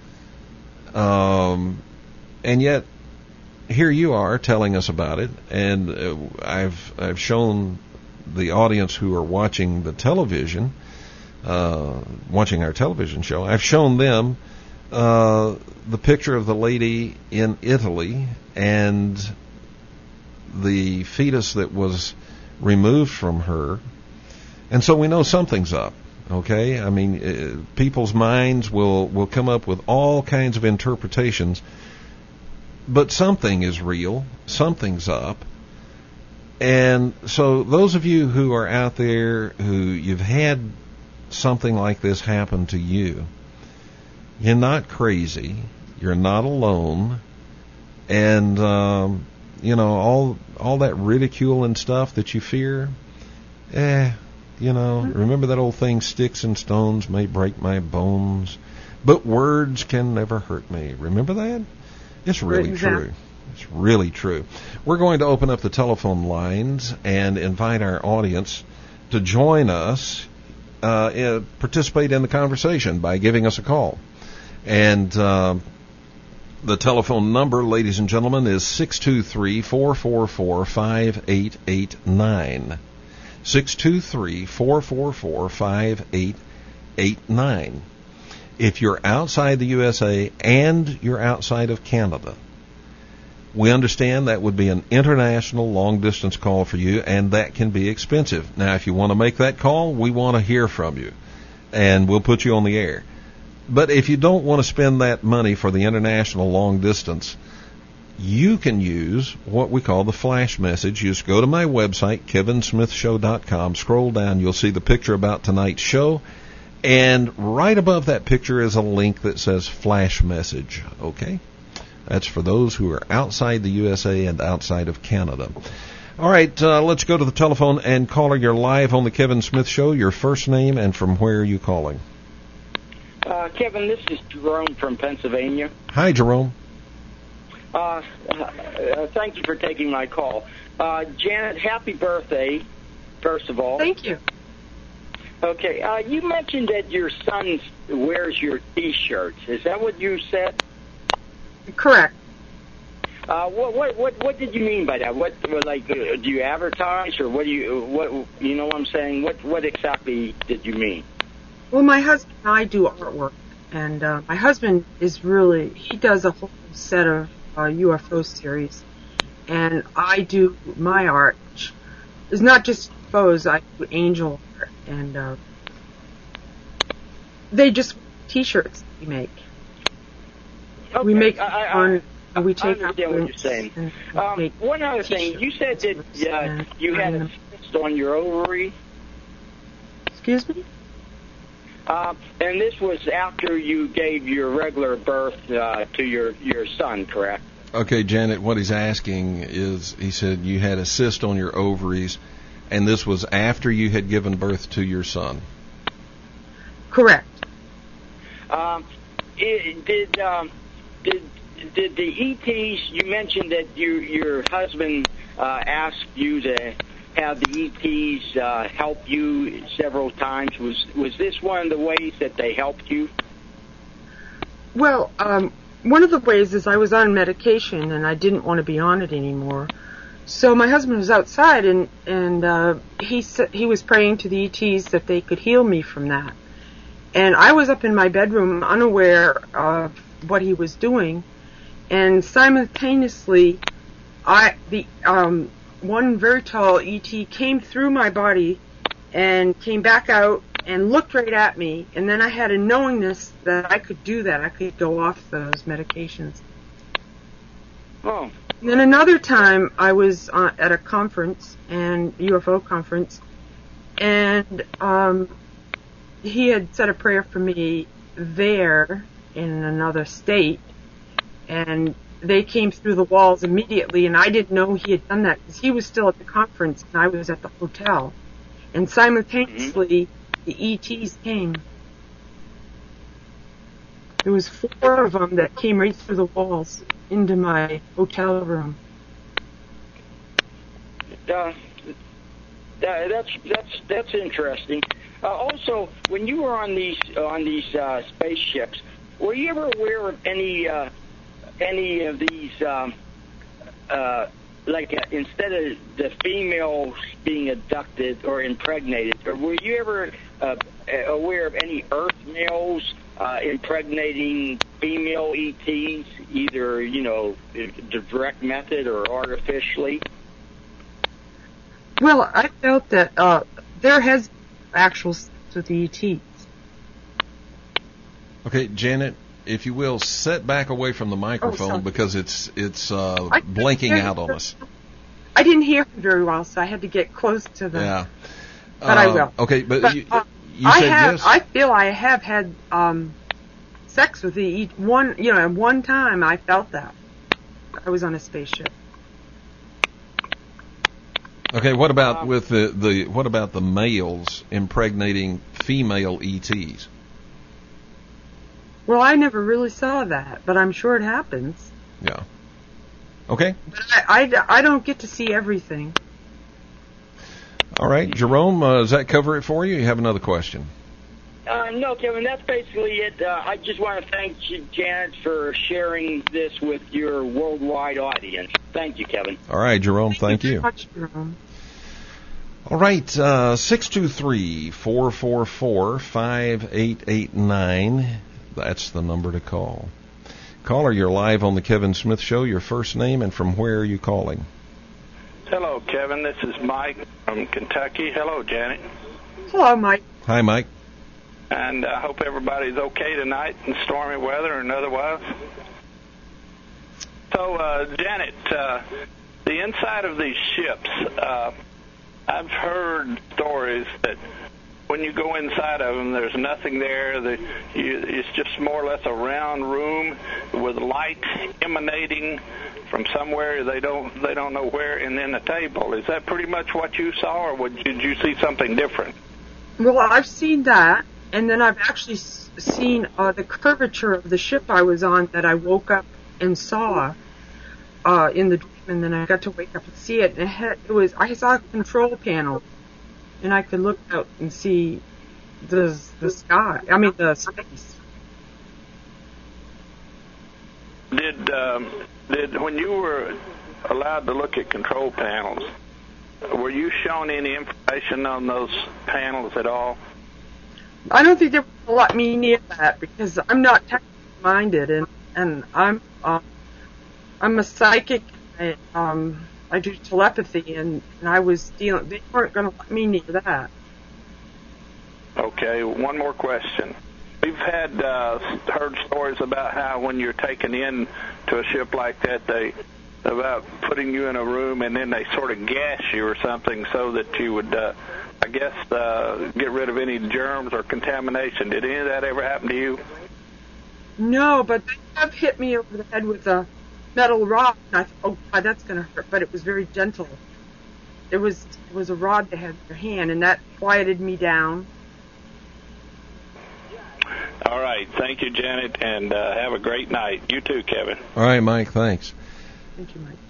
And yet, here you are telling us about it, and I've shown the audience who are watching the television, watching our television show, I've shown them the picture of the lady in Italy and the fetus that was removed from her. And so we know something's up, okay? I mean, people's minds will come up with all kinds of interpretations, but something is real, something's up. And so those of you who are out there who you've had something like this happen to you, you're not crazy. You're not alone. And, you know, all that ridicule and stuff that you fear, you know, remember that old thing, sticks and stones may break my bones, but words can never hurt me. Remember that? It's really true. It's really true. We're going to open up the telephone lines and invite our audience to join us, participate in the conversation by giving us a call. And The telephone number, ladies and gentlemen, is 623-444-5889. 623-444-5889. If you're outside the USA and you're outside of Canada, we understand that would be an international long-distance call for you, and that can be expensive. Now, if you want to make that call, we want to hear from you, and we'll put you on the air. But if you don't want to spend that money for the international long-distance, you can use what we call the flash message. You just go to my website, kevinsmithshow.com, scroll down, you'll see the picture about tonight's show, and right above that picture is a link that says flash message, okay? That's for those who are outside the USA and outside of Canada. All right, let's go to the telephone. And caller, you're live on the Kevin Smith Show. Your first name and from where are you calling? Kevin, this is Jerome from Pennsylvania. Hi, Jerome. Thank you for taking my call. Janet, happy birthday, first of all. Thank you. Okay, you mentioned that your son wears your T-shirts. Is that what you said? Correct. What did you mean by that? What, like, do you advertise, or what you know what I'm saying? What exactly did you mean? Well, my husband and I do artwork, and my husband he does a whole set of UFO series, and I do my art. It's not just UFOs, I do angel art, and they just T-shirts we make. Okay. We make we take I understand what you're saying. One other thing, you said that you had a cyst on your ovary. Excuse me? And this was after you gave your regular birth to your son, correct? Okay, Janet, what he's asking is, he said you had a cyst on your ovaries, and this was after you had given birth to your son. Correct. Did the ETs, you mentioned that your husband asked you to have the ETs help you several times. Was this one of the ways that they helped you? Well, one of the ways is I was on medication and I didn't want to be on it anymore. So my husband was outside and he was praying to the ETs that they could heal me from that. And I was up in my bedroom unaware of what he was doing, and simultaneously one very tall ET came through my body and came back out and looked right at me, and then I had a knowingness that I could do that. I could go off those medications. Oh. And then another time I was at a conference, UFO conference, and he had said a prayer for me there in another state, and they came through the walls immediately, and I didn't know he had done that because he was still at the conference and I was at the hotel. And simultaneously, the ETs came. There was 4 of them that came right through the walls into my hotel room. That's interesting. Also, when you were on these spaceships, were you ever aware of any of these instead of the females being abducted or impregnated, or were you ever aware of any Earth males impregnating female ETs, either the direct method or artificially? Well, I felt that there has actual sex with the ETs. Okay, Janet, if you will, set back away from the microphone because it's blinking out on us. I didn't hear him very well, so I had to get close to them. Yeah. But I will. Okay, but you said yes? I feel I have had sex with the one. At one time I felt that. I was on a spaceship. Okay, what about with what about the males impregnating female ETs? Well, I never really saw that, but I'm sure it happens. Yeah. Okay. But I don't get to see everything. All right, Jerome, does that cover it for you? You have another question? No, Kevin, that's basically it. I just want to thank you, Janet, for sharing this with your worldwide audience. Thank you, Kevin. All right, Jerome, thank you. Very much, Jerome. All right, 623-444-5889. That's the number to call. Caller, you're live on the Kevin Smith Show. Your first name and from where are you calling? Hello, Kevin. This is Mike from Kentucky. Hello, Janet. Hello, Mike. Hi, Mike. And I hope everybody's okay tonight in stormy weather and otherwise. So, Janet, the inside of these ships, I've heard stories that when you go inside of them, there's nothing there. It's just more or less a round room with light emanating from somewhere they don't know where, and then a table. Is that pretty much what you saw, or did you see something different? Well, I've seen that, and then I've actually seen the curvature of the ship I was on that I woke up and saw in the dream, and then I got to wake up and see it. And I saw a control panel, and I could look out and see the sky. I mean, the space. Did when you were allowed to look at control panels, were you shown any information on those panels at all? I don't think they would let me near that because I'm not technically minded, and I'm a psychic. I do telepathy, and I was dealing. They weren't going to let me near that. Okay, one more question. We've heard stories about how when you're taken in to a ship like that, about putting you in a room and then they sort of gas you or something so that you would, get rid of any germs or contamination. Did any of that ever happen to you? No, but they have hit me over the head with a metal rod, and I thought, oh God, that's going to hurt. But it was very gentle. It was a rod they had in their hand, and that quieted me down. All right. Thank you, Janet, and have a great night. You too, Kevin. All right, Mike, thanks. Thank you, Mike.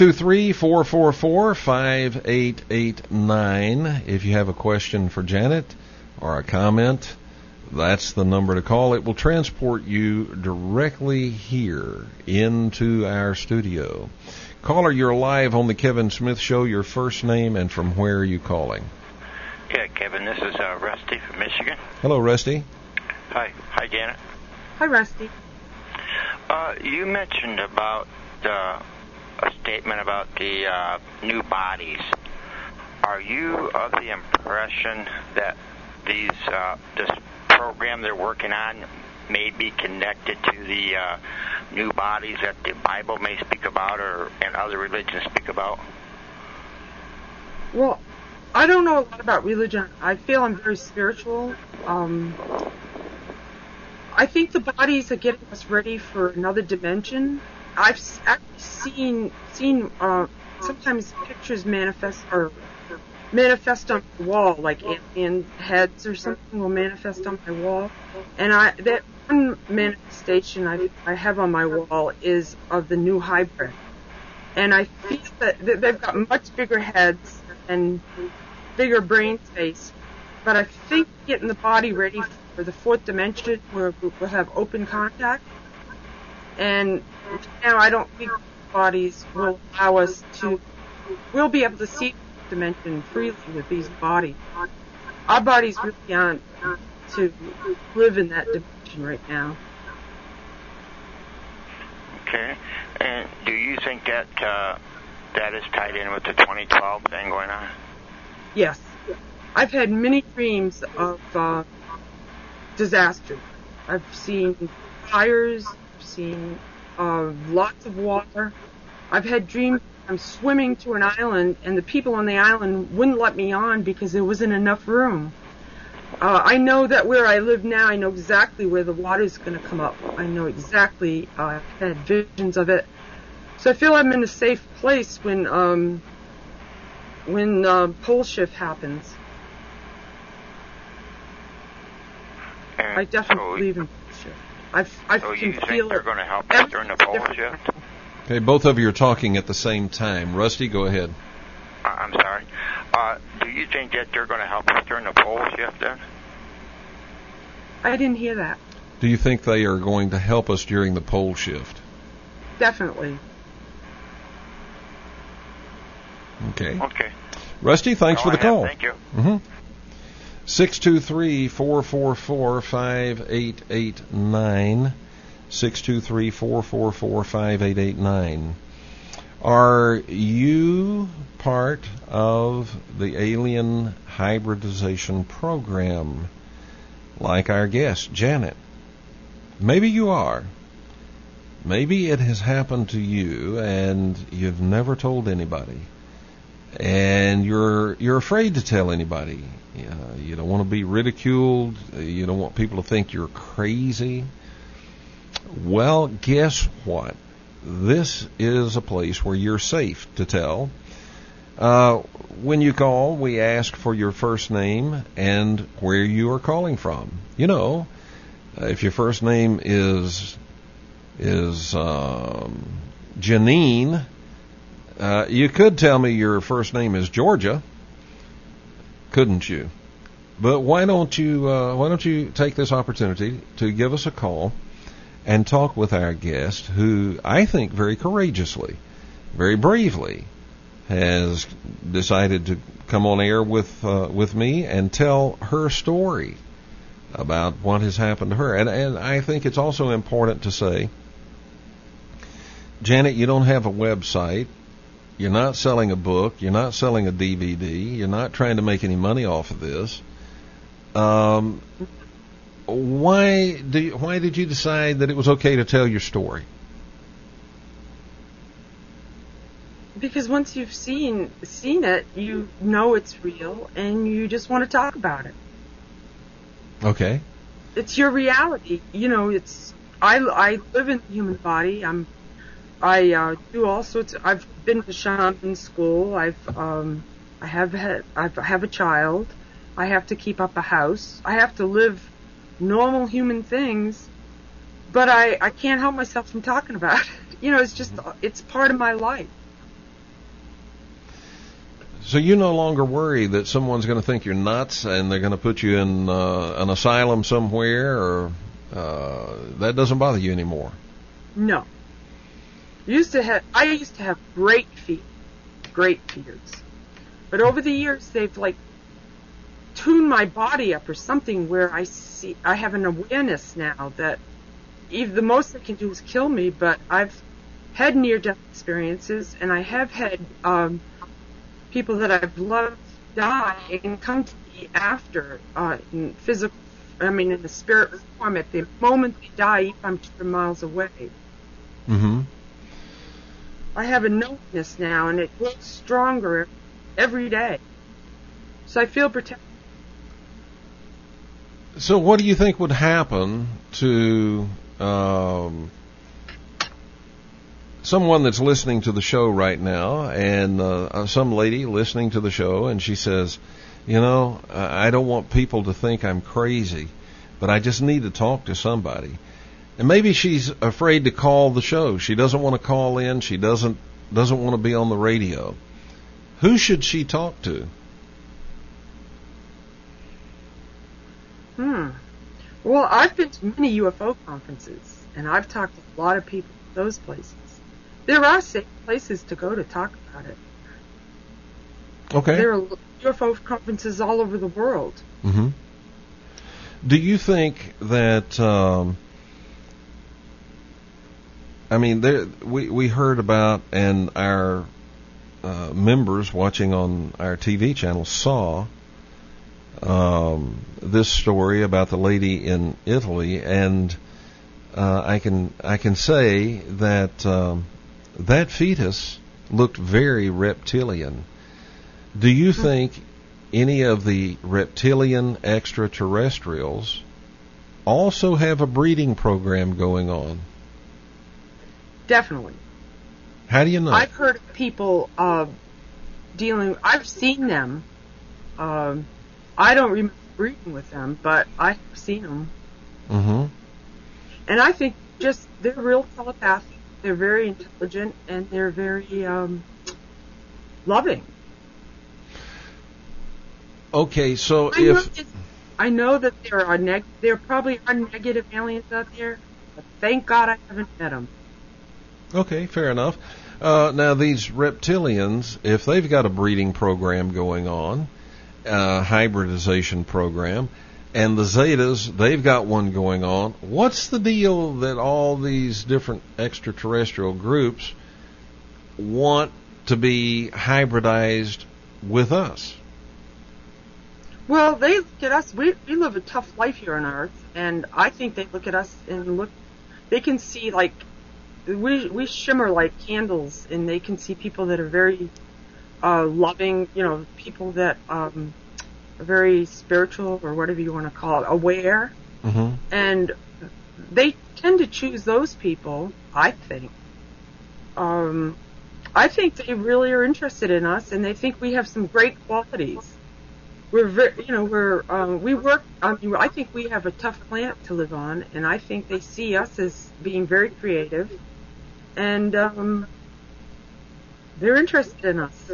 623-444-5889. If you have a question for Janet or a comment, that's the number to call. It will transport you directly here into our studio. Caller, you're live on the Kevin Smith Show. Your first name and from where are you calling? Yeah, Kevin, this is Rusty from Michigan. Hello, Rusty. Hi, Janet. Hi, Rusty. You mentioned about a statement about the new bodies. Are you of the impression that this program they're working on may be connected to the new bodies that the Bible may speak about and other religions speak about? Well, I don't know a lot about religion. I feel I'm very spiritual. I think the bodies are getting us ready for another dimension. I've actually seen sometimes pictures manifest on the wall, like alien heads or something will manifest on my wall. And that one manifestation I have on my wall is of the new hybrid. And I feel that they've got much bigger heads and bigger brain space. But I think getting the body ready for the fourth dimension where we'll have open contact. And now I don't think bodies will allow us we'll be able to see the dimension freely with these bodies. Our bodies really aren't to live in that dimension right now. Okay. And do you think that that is tied in with the 2012 thing going on? Yes. I've had many dreams of disaster. I've seen fires, I've seen lots of water. I've had dreams I'm swimming to an island and the people on the island wouldn't let me on because there wasn't enough room. I know that where I live now, I know exactly where the water's going to come up. I know exactly, I've had visions of it. So I feel I'm in a safe place when pole shift happens. I definitely believe in pole shift. I so can you think feel they're it. going to help us during the pole shift? Okay, both of you are talking at the same time. Rusty, go ahead. I'm sorry. Do you think that they're going to help us during the pole shift then? I didn't hear that. Do you think they are going to help us during the pole shift? Definitely. Okay. Okay. Rusty, thanks for the call. Thank you. 623-444-5889. 623-444-5889. Are you part of the alien hybridization program, like our guest, Janet? Maybe you are. Maybe it has happened to you and you've never told anybody. And you're afraid to tell anybody. You don't want to be ridiculed. You don't want people to think you're crazy. Well, guess what? This is a place where you're safe to tell. When you call, we ask for your first name and where you are calling from. You know, if your first name is Janine, you could tell me your first name is Georgia, couldn't you? But why don't you take this opportunity to give us a call and talk with our guest, who I think very courageously, very bravely, has decided to come on air with me and tell her story about what has happened to her. And I think it's also important to say, Janet, you don't have a website. You're not selling a book. You're not selling a DVD. You're not trying to make any money off of this. Why did you decide that it was okay to tell your story? Because once you've seen it, you know it's real, and you just want to talk about it. Okay. It's your reality. You know, I live in the human body. I do all sorts. I've been to shaman school. I have a child. I have to keep up a house. I have to live normal human things, but I can't help myself from talking about it. You know, it's part of my life. So you no longer worry that someone's going to think you're nuts and they're going to put you in an asylum somewhere, or that doesn't bother you anymore? No. I used to have great fears. But over the years, they've tuned my body up or something, where I have an awareness now that even the most they can do is kill me. But I've had near-death experiences, and I have had people that I've loved die and come to me after in the spirit form. At the moment they die, even if I'm 200 miles away. Mm-hmm. I have a knowingness now, and it grows stronger every day. So I feel protected. So what do you think would happen to someone that's listening to the show right now, and some lady listening to the show, and she says, I don't want people to think I'm crazy, but I just need to talk to somebody. And maybe she's afraid to call the show. She doesn't want to call in. She doesn't want to be on the radio. Who should she talk to? Well, I've been to many UFO conferences, and I've talked to a lot of people at those places. There are safe places to go to talk about it. Okay. There are UFO conferences all over the world. Mm-hmm. Do you think that... we heard about, and our members watching on our TV channel saw this story about the lady in Italy, and I can say that that fetus looked very reptilian. Do you think any of the reptilian extraterrestrials also have a breeding program going on? Definitely. How do you know? I've heard of people I've seen them. I don't remember breeding with them, but I've seen them. Mm-hmm. And I think they're real telepathic. They're very intelligent, and they're very loving. Okay, so I know that there probably are negative aliens out there, but thank God I haven't met them. Okay, fair enough. Now, these reptilians, if they've got a breeding program going on, hybridization program, and the Zetas, they've got one going on, what's the deal that all these different extraterrestrial groups want to be hybridized with us? Well, they look at us. We live a tough life here on Earth, and I think they look at us and they can see, like, we shimmer like candles, and they can see people that are very loving, people that are very spiritual, or whatever you want to call it, aware. Mm-hmm. And they tend to choose those people, I think. I think they really are interested in us, and they think we have some great qualities. We're we work. I think we have a tough planet to live on, and I think they see us as being very creative, and they're interested in us.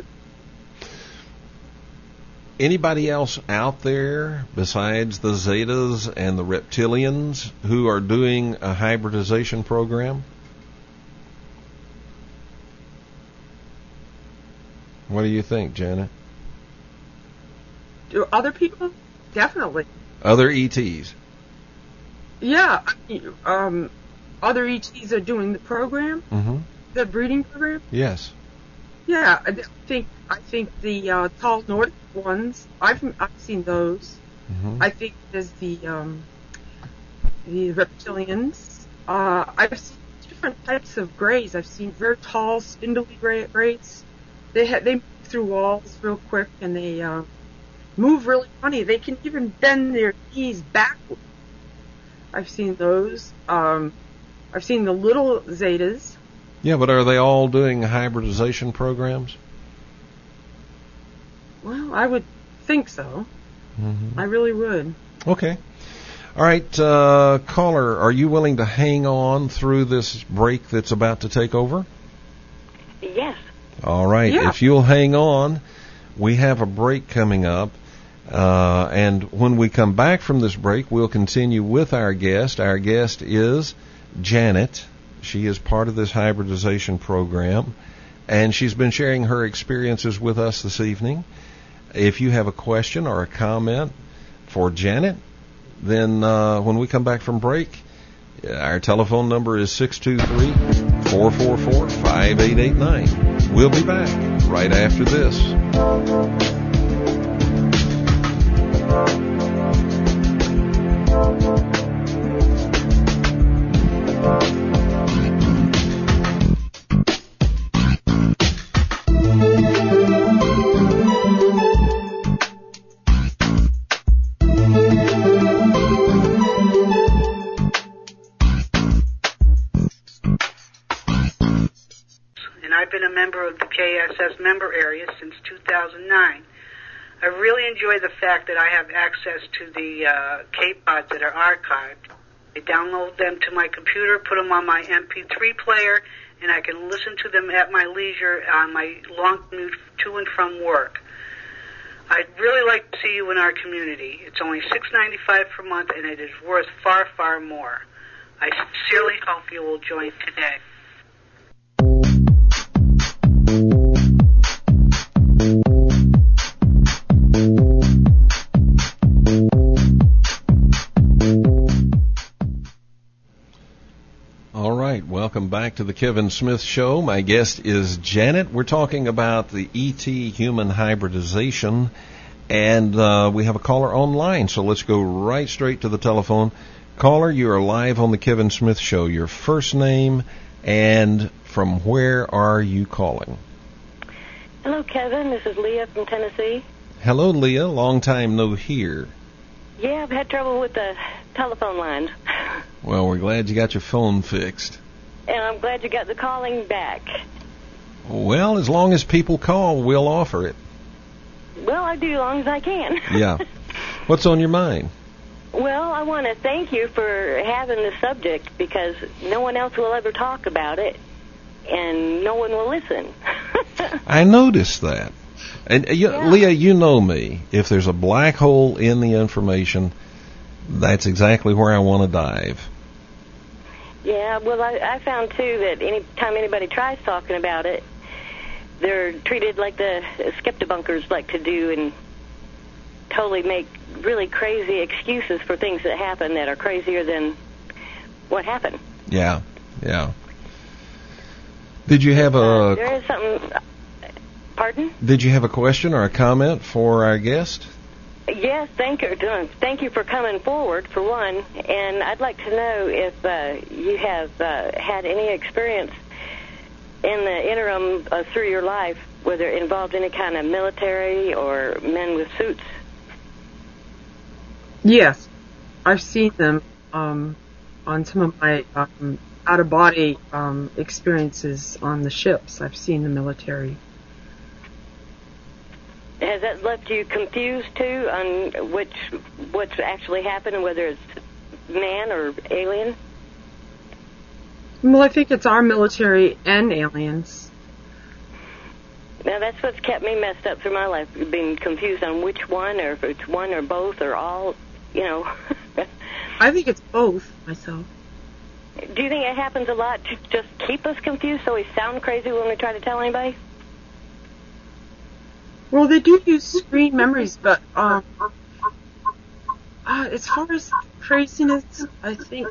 Anybody else out there besides the Zetas and the Reptilians who are doing a hybridization program? What do you think, Janet? Do other people? Definitely. Other ETs? Yeah. Other ETs are doing the program? Mm-hmm. The breeding program? Yes. Yeah, I think the tall Nordic ones, I've seen those. Mm-hmm. I think there's the reptilians. I've seen different types of greys. I've seen very tall, spindly greys. They move through walls real quick, and they move really funny. They can even bend their knees backward. I've seen those. I've seen the little Zetas. Yeah, but are they all doing hybridization programs? Well, I would think so. Mm-hmm. I really would. Okay. All right, caller, are you willing to hang on through this break that's about to take over? Yes. All right. Yeah. If you'll hang on, we have a break coming up. And when we come back from this break, we'll continue with our guest. Our guest is Janet. She is part of this hybridization program, and she's been sharing her experiences with us this evening. If you have a question or a comment for Janet, then when we come back from break, our telephone number is 623-444-5889. We'll be back right after this. KSS member area since 2009. I really enjoy the fact that I have access to the K-Pods that are archived. I download them to my computer, put them on my MP3 player, and I can listen to them at my leisure on my long commute to and from work. I'd really like to see you in our community. It's only $6.95 per month, and it is worth far, far more. I sincerely hope you will join today. Welcome back to the Kevin Smith Show. My guest is Janet. We're talking about the ET human hybridization, and we have a caller online, so let's go right straight to the telephone. Caller, you are live on the Kevin Smith Show. Your first name and from where are you calling? Hello, Kevin. This is Leah from Tennessee. Hello, Leah. Long time no hear. Yeah, I've had trouble with the telephone lines. Well, we're glad you got your phone fixed. And I'm glad you got the calling back. Well, as long as people call, we'll offer it. Well, I do as long as I can. Yeah. What's on your mind? Well, I want to thank you for having the subject because no one else will ever talk about it, and no one will listen. I noticed that. And Leah, you know me. If there's a black hole in the information, that's exactly where I want to dive. Yeah, well, I found, too, that any time anybody tries talking about it, they're treated like the skeptibunkers like to do and totally make really crazy excuses for things that happen that are crazier than what happened. Yeah. Did you have a... there is something... Pardon? Did you have a question or a comment for our guest? Yes, thank you. Thank you for coming forward, for one. And I'd like to know if you have had any experience in the interim through your life, whether it involved any kind of military or men with suits. Yes, I've seen them on some of my out-of-body experiences on the ships. I've seen the military. Has that left you confused, too, on what's actually happened and whether it's man or alien? Well, I think it's our military and aliens. Now, that's what's kept me messed up through my life, being confused on which one, or if it's one or both or all, you know. I think it's both, myself. Do you think it happens a lot to just keep us confused so we sound crazy when we try to tell anybody? Well, they do use screen memories, but as far as craziness, I think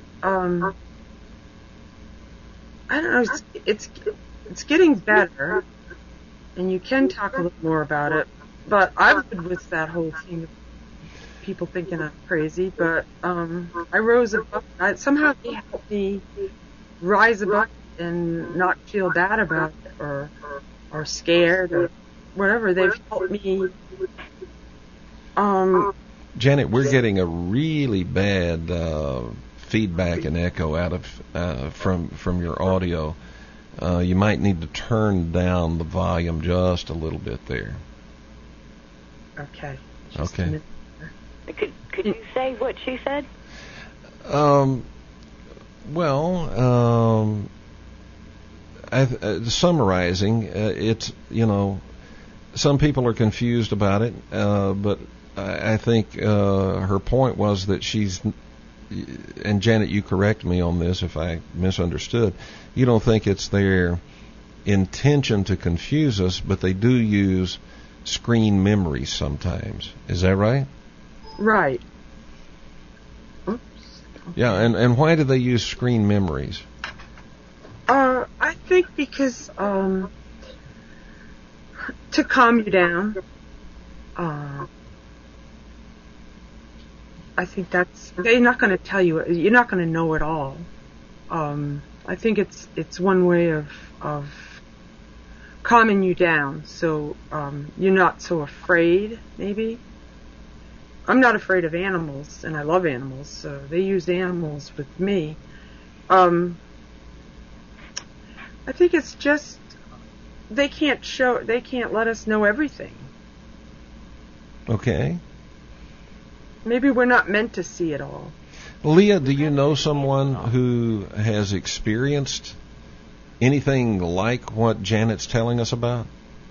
I don't know. It's getting better, and you can talk a little more about it. But I'm good with that whole thing of people thinking I'm crazy. But I rose above. Somehow they helped me rise above it and not feel bad about it or scared or whatever. They've helped me. Janet, we're getting a really bad feedback and echo out of from your audio. You might need to turn down the volume just a little bit there. Okay. Okay. Could you say what she said? Summarizing, it's, some people are confused about it, but I think her point was that she's, and Janet, you correct me on this if I misunderstood, you don't think it's their intention to confuse us, but they do use screen memories sometimes. Is that right? Right. Oops. Yeah, and why do they use screen memories? I think because to calm you down. I think they're not going to tell you. You're not going to know it all. I think it's one way of calming you down, so you're not so afraid. Maybe. I'm not afraid of animals, and I love animals, so they use animals with me. I think it's just they can't let us know everything. Okay. Maybe we're not meant to see it all. Leah, do you know someone who has experienced anything like what Janet's telling us about?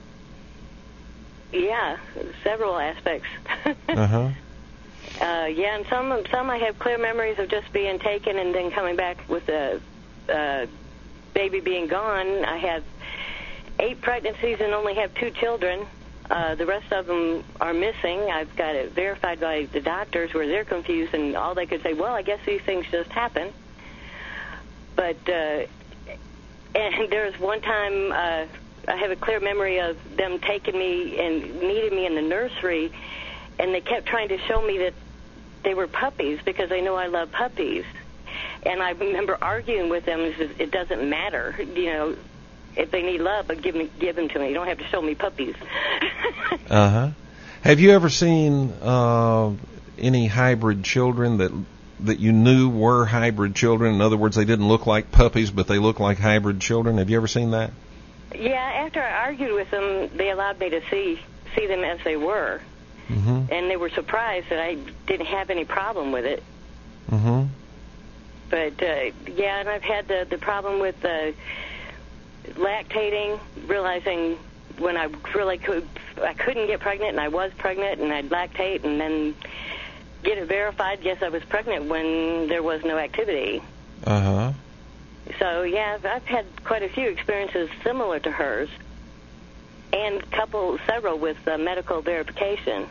Yeah, several aspects. Uh-huh. Yeah, and some I have clear memories of just being taken and then coming back with a baby being gone. I have 8 pregnancies and only have 2 children. The rest of them are missing. I've got it verified by the doctors where they're confused, and all they could say, well, I guess these things just happen. But and there's one time I have a clear memory of them taking me and meeting me in the nursery, and they kept trying to show me that they were puppies because they know I love puppies. And I remember arguing with them, it doesn't matter, if they need love, but give them to me. You don't have to show me puppies. Uh-huh. Have you ever seen any hybrid children that you knew were hybrid children? In other words, they didn't look like puppies, but they look like hybrid children. Have you ever seen that? Yeah, after I argued with them, they allowed me to see them as they were. Mm-hmm. And they were surprised that I didn't have any problem with it. Mm-hmm. But, and I've had the problem with lactating, realizing when I really couldn't get pregnant, and I was pregnant, and I'd lactate, and then get it verified, yes, I was pregnant when there was no activity. Uh-huh. So, yeah, I've had quite a few experiences similar to hers, and several with medical verification.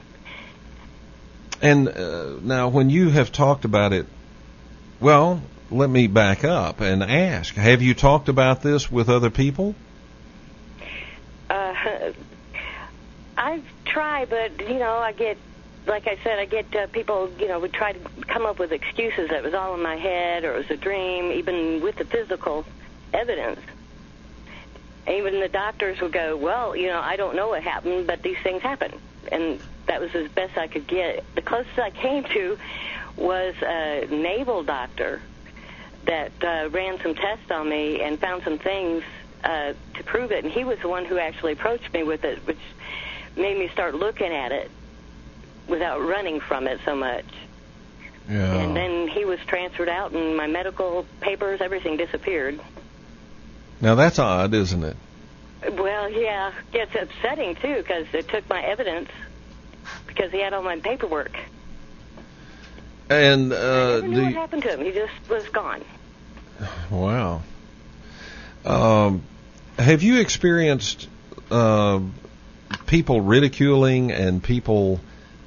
And now, when you have talked about it, well, let me back up and ask, have you talked about this with other people? I've tried, but, I get, like I said, people, would try to come up with excuses that it was all in my head or it was a dream, even with the physical evidence. And even the doctors would go, well, I don't know what happened, but these things happen. And that was as best I could get. The closest I came to was a naval doctor that ran some tests on me and found some things to prove it. And he was the one who actually approached me with it, which made me start looking at it without running from it so much. Yeah. And then he was transferred out, and my medical papers, everything disappeared. Now, that's odd, isn't it? Well, yeah. It's upsetting, too, because it took my evidence because he had all my paperwork. And I never knew what happened to him. He just was gone. Wow. Have you experienced people ridiculing and people...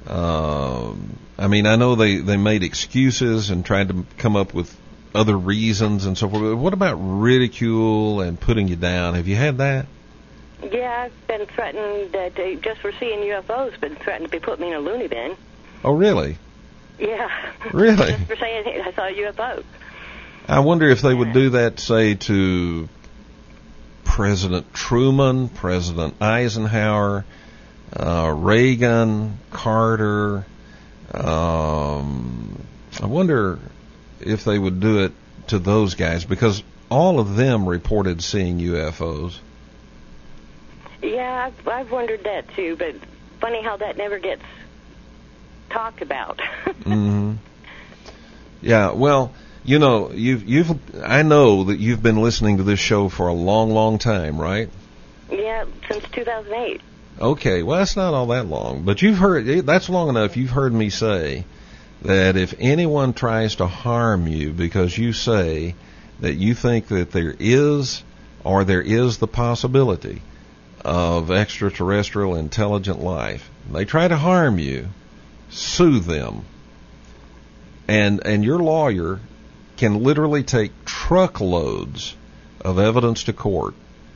I know they made excuses and tried to come up with other reasons and so forth. What about ridicule and putting you down? Have you had that? Yeah, I've been threatened just for seeing UFOs, been threatened to be put me in a loony bin. Oh, really? Yeah. Really? Just for saying I saw a UFO. I wonder if they would do that, say, to President Truman, President Eisenhower, Reagan, Carter. I wonder if they would do it to those guys, because all of them reported seeing UFOs. Yeah, I've wondered that too, but funny how that never gets talked about. Mm-hmm. Yeah, well, I know that you've been listening to this show for a long, long time, right? Yeah, since 2008. Okay, well, that's not all that long, but that's long enough. You've heard me say that if anyone tries to harm you because you say that you think that there is the possibility of extraterrestrial intelligent life, they try to harm you, sue them. And your lawyer can literally take truckloads of evidence to court.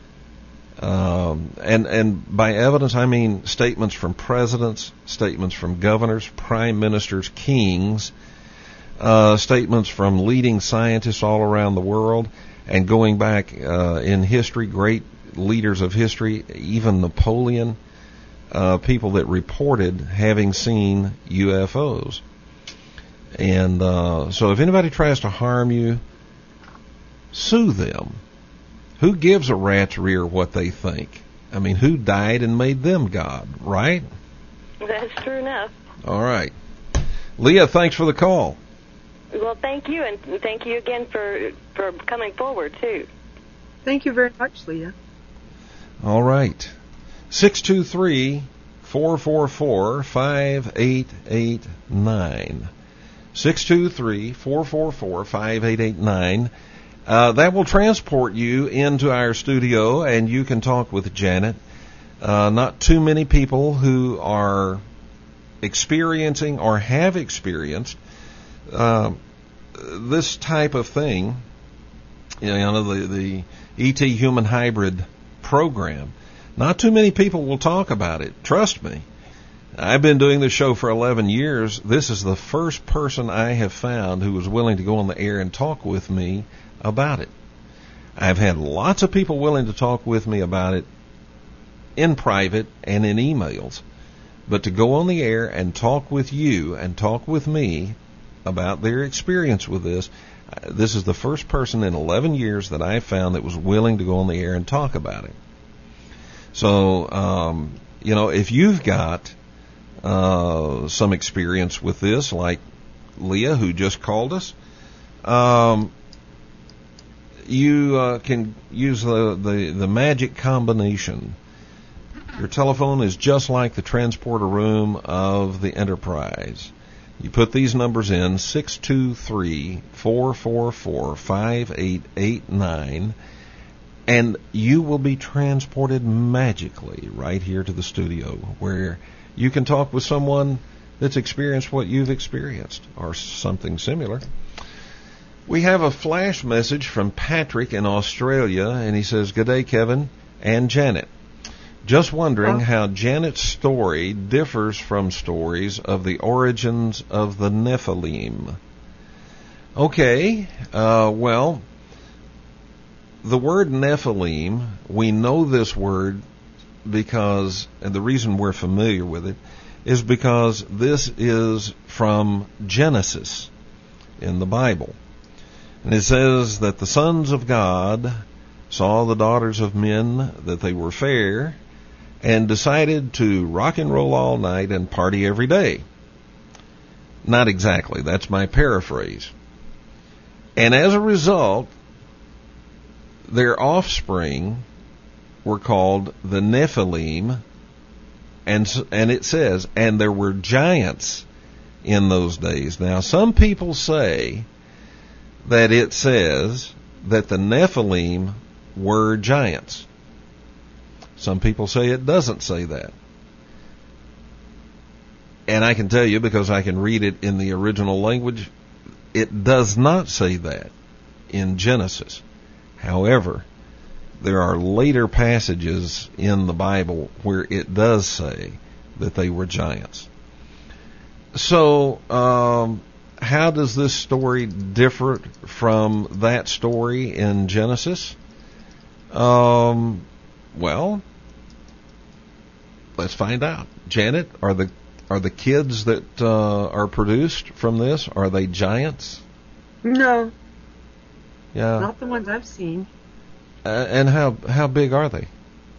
And by evidence, I mean statements from presidents, statements from governors, prime ministers, kings, statements from leading scientists all around the world, and going back in history, great leaders of history, even Napoleon, people that reported having seen UFOs. And so if anybody tries to harm you, sue them. Who gives a rat's rear what they think? I mean, who died and made them God, right? That's true enough. All right. Leah, thanks for the call. Well, thank you, and thank you again for coming forward, too. Thank you very much, Leah. All right. 623-444-5889. 623-444-5889. That will transport you into our studio, and you can talk with Janet. Not too many people who are experiencing or have experienced this type of thing. The ET Human Hybrid program. Not too many people will talk about it. Trust me. I've been doing this show for 11 years. This is the first person I have found who was willing to go on the air and talk with me about it. I've had lots of people willing to talk with me about it in private and in emails. But to go on the air and talk with you and talk with me about their experience with this is the first person in 11 years that I've found that was willing to go on the air and talk about it. So, if you've got some experience with this, like Leah, who just called us, you can use the magic combination Your telephone is just like the transporter room of the Enterprise. You put these numbers in, 623-444-5889, and you will be transported magically right here to the studio where you can talk with someone that's experienced what you've experienced or something similar. We have a flash message from Patrick in Australia, and he says, "Good day, Kevin and Janet. Just wondering how Janet's story differs from stories of the origins of the Nephilim." Okay, well, the word Nephilim, we know this word because, and the reason we're familiar with it, is because this is from Genesis in the Bible. And it says that the sons of God saw the daughters of men, that they were fair, and decided to rock and roll all night and party every day. Not exactly. That's my paraphrase. And as a result, their offspring were called the Nephilim, and it says, and there were giants in those days. Now, some people say that it says that the Nephilim were giants. Some people say it doesn't say that. And I can tell you, because I can read it in the original language, it does not say that in Genesis. However, there are later passages in the Bible where it does say that they were giants. So, how does this story differ from that story in Genesis? Well, let's find out. Janet, are the kids that are produced from this, are they giants? No. Yeah. Not the ones I've seen. And how big are they?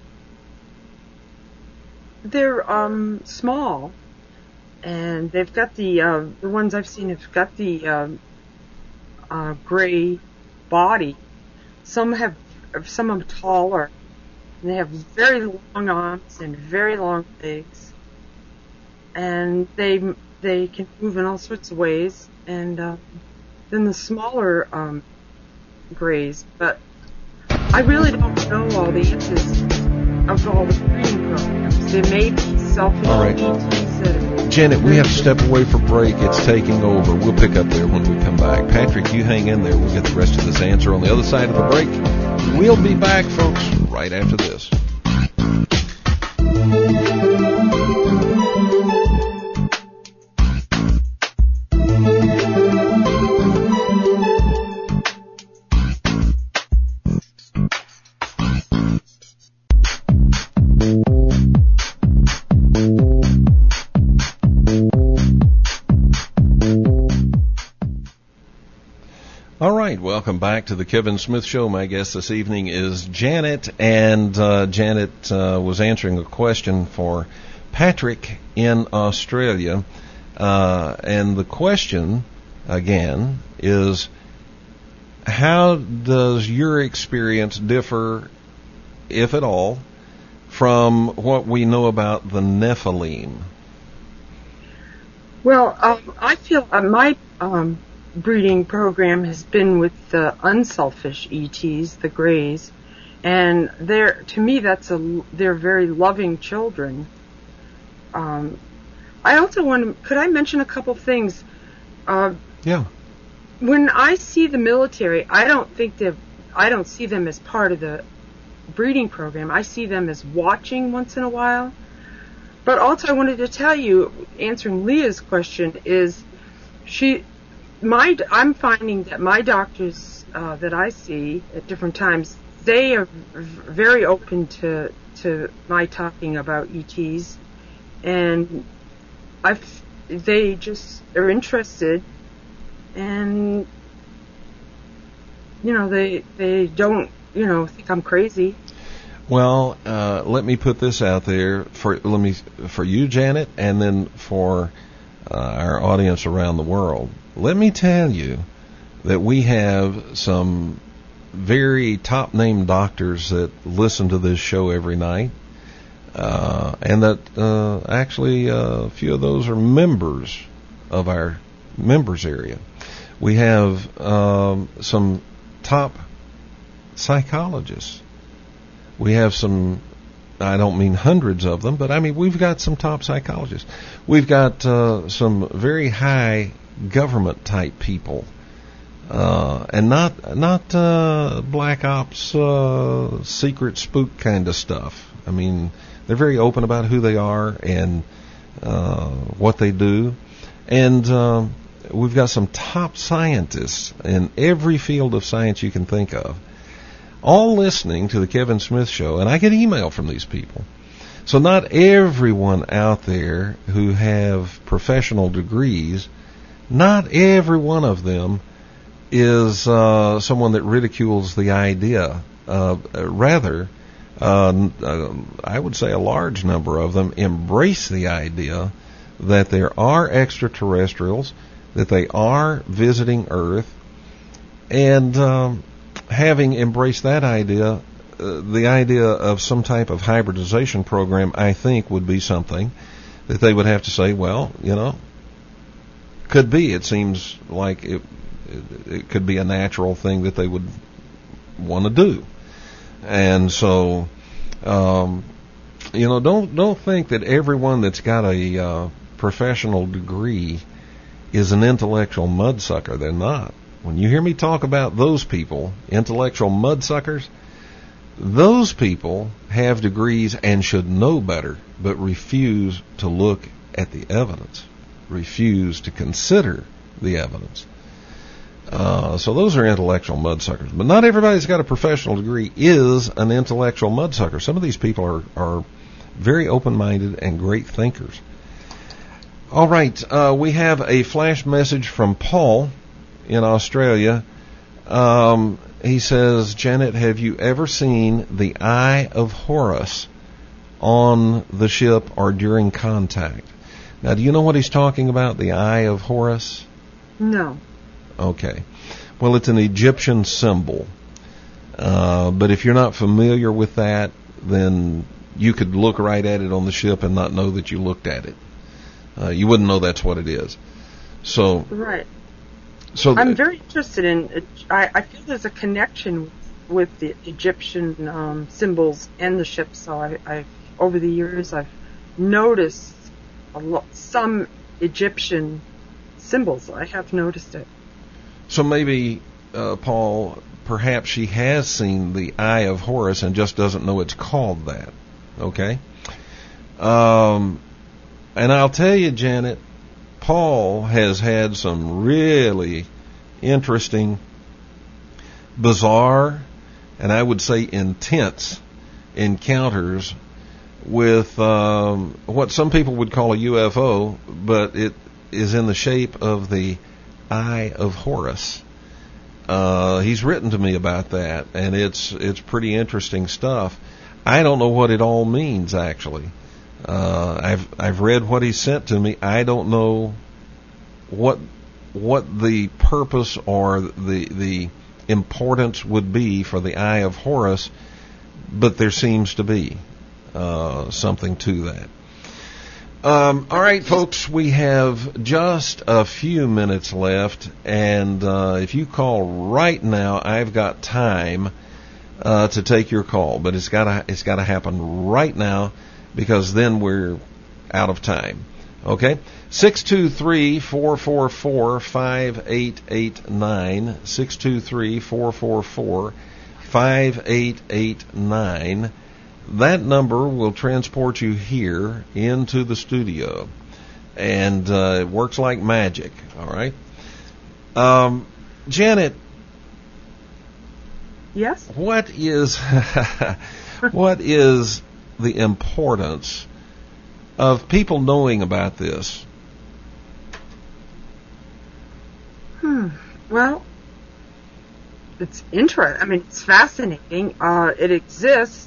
They're small, and they've got the ones I've seen have got the gray body. Some are taller, and they have very long arms and very long legs, and they can move in all sorts of ways. And then the smaller grays, but I really don't know all the answers of all the breeding programs. They may be selfish. All right. Janet, we have to step away for break. It's taking over. We'll pick up there when we come back. Patrick, you hang in there. We'll get the rest of this answer on the other side of the break. We'll be back, folks, right after this. Welcome back to the Kevin Smith Show. My guest this evening is Janet, and Janet was answering a question for Patrick in Australia. And the question, again, is how does your experience differ, if at all, from what we know about the Nephilim? Well, I feel my breeding program has been with the unselfish ETs, the Greys, and to me they're very loving children. I also could I mention a couple things? Yeah. When I see the military, I don't see them as part of the breeding program. I see them as watching once in a while. But also I wanted to tell you, answering Leah's question, is I'm finding that my doctors that I see at different times, they are very open to my talking about ETs, and they just are interested, and they don't think I'm crazy. Well, let me put this out there for you, Janet, and then for our audience around the world. Let me tell you that we have some very top-name doctors that listen to this show every night. and that actually a few of those are members of our members area. We have some top psychologists. We have some, I don't mean hundreds of them, but I mean we've got some top psychologists. We've got some very high government type people, and not black ops secret spook kind of stuff. I mean, they're very open about who they are and what they do, and we've got some top scientists in every field of science you can think of, all listening to the Kevin Smith Show, and I get email from these people. So not everyone out there who have professional degrees, not every one of them is someone that ridicules the idea. Rather, I would say a large number of them embrace the idea that there are extraterrestrials, that they are visiting Earth, and having embraced that idea, the idea of some type of hybridization program, I think, would be something that they would have to say, well, could be. It seems like it could be a natural thing that they would want to do. And so, don't think that everyone that's got a professional degree is an intellectual mudsucker. They're not. When you hear me talk about those people, intellectual mudsuckers, those people have degrees and should know better, but refuse to look at the evidence, refuse to consider the evidence. So those are intellectual mudsuckers. But not everybody that's got a professional degree is an intellectual mudsucker. Some of these people are very open-minded and great thinkers. All right, we have a flash message from Paul in Australia. He says, Janet, have you ever seen the Eye of Horus on the ship or during contact? Now, do you know what he's talking about, the Eye of Horus? No. Okay. Well, it's an Egyptian symbol. But if you're not familiar with that, then you could look right at it on the ship and not know that you looked at it. You wouldn't know that's what it is. So right. So I'm very interested in it. I feel there's a connection with the Egyptian symbols and the ship. So I over the years I've noticed some Egyptian symbols. I have noticed it. So maybe Paul, perhaps she has seen the Eye of Horus and just doesn't know it's called that. Okay. And I'll tell you, Janet, Paul has had some really interesting, bizarre, and I would say intense encounters with what some people would call a UFO, but it is in the shape of the Eye of Horus. He's written to me about that, and it's pretty interesting stuff. I don't know what it all means, actually. I've read what he sent to me. I don't know what the purpose or the importance would be for the Eye of Horus, but there seems to be something to that. All right, folks, we have just a few minutes left, and if you call right now, I've got time to take your call, but it's got to happen right now, because then we're out of time. Okay? 623-444-5889. 623-444-5889. That number will transport you here into the studio. And it works like magic. All right? Janet. Yes? What is the importance of people knowing about this? Well, it's interesting. I mean, it's fascinating. It exists.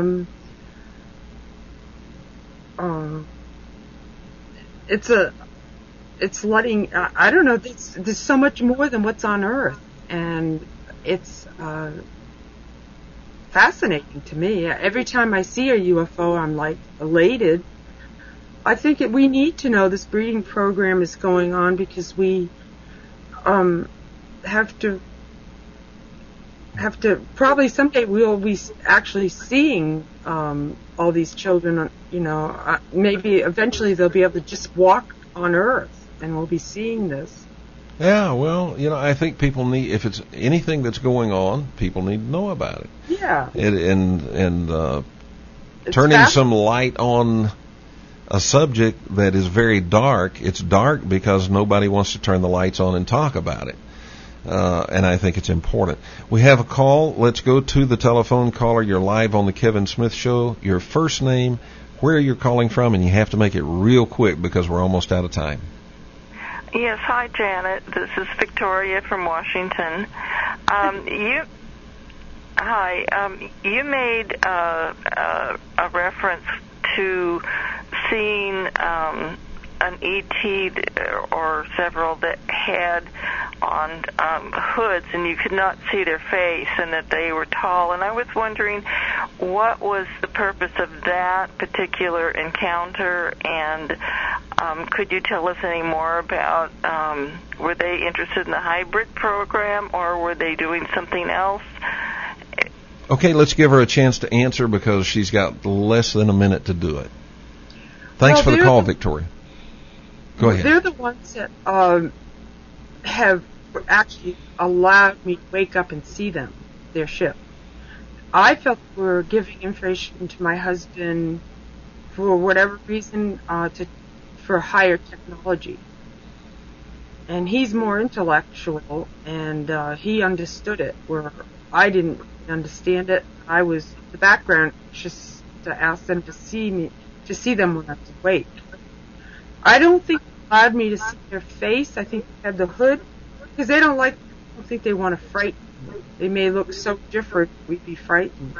It's letting. I don't know. There's so much more than what's on Earth, and it's. fascinating to me. Every time I see a UFO, I'm like elated. I think we need to know this breeding program is going on because we have to probably someday we'll be actually seeing all these children. Maybe eventually they'll be able to just walk on Earth, and we'll be seeing this. Yeah, well, I think people need, if it's anything that's going on, people need to know about it. Yeah. And turning some light on a subject that is very dark. It's dark because nobody wants to turn the lights on and talk about it. And I think it's important. We have a call. Let's go to the telephone caller. You're live on the Kevin Smith Show. Your first name, where you're calling from, and you have to make it real quick because we're almost out of time. Yes, hi, Janet. This is Victoria from Washington. You made a reference to seeing an ET or several that had on hoods, and you could not see their face, and that they were tall. And I was wondering, what was the purpose of that particular encounter, and could you tell us any more about, were they interested in the hybrid program, or were they doing something else? Okay, let's give her a chance to answer because she's got less than a minute to do it. Thanks for the call, Victoria. Go ahead. They're the ones that have actually allowed me to wake up and see them, their ship. I felt they were giving information to my husband for whatever reason, for higher technology. And he's more intellectual, and he understood it, where I didn't understand it. I was in the background just to ask them to see them when I was awake. I don't think they allowed me to see their face. I think they had the hood, because I don't think they want to frighten me. They may look so different, we'd be frightened.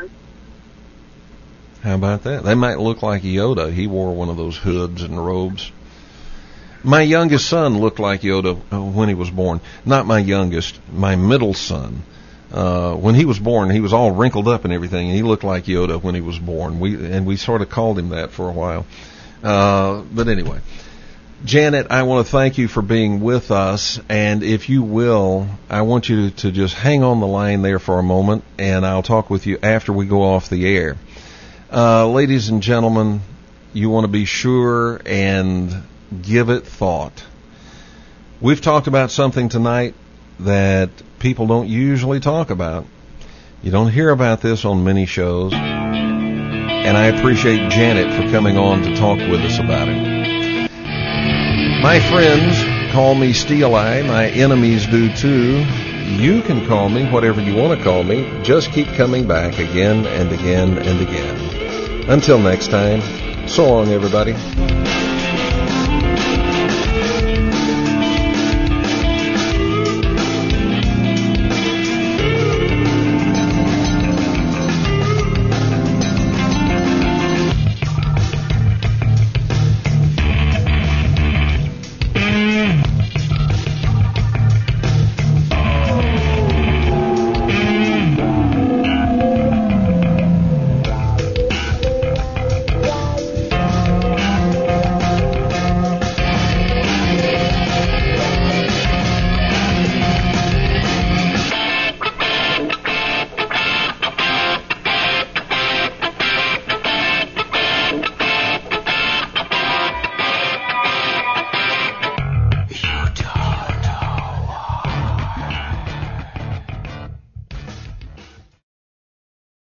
How about that? They might look like Yoda. He wore one of those hoods and robes. My youngest son looked like Yoda when he was born. Not my youngest, my middle son. When he was born, he was all wrinkled up and everything, and he looked like Yoda when he was born. We sort of called him that for a while. But anyway, Janet, I want to thank you for being with us, and if you will, I want you to just hang on the line there for a moment, and I'll talk with you after we go off the air. Ladies and gentlemen, you want to be sure and give it thought. We've talked about something tonight that people don't usually talk about. You don't hear about this on many shows, and I appreciate Janet for coming on to talk with us about it. My friends call me Steel Eye. My enemies do too. You can call me whatever you want to call me. Just keep coming back again and again and again. Until next time, so long, everybody.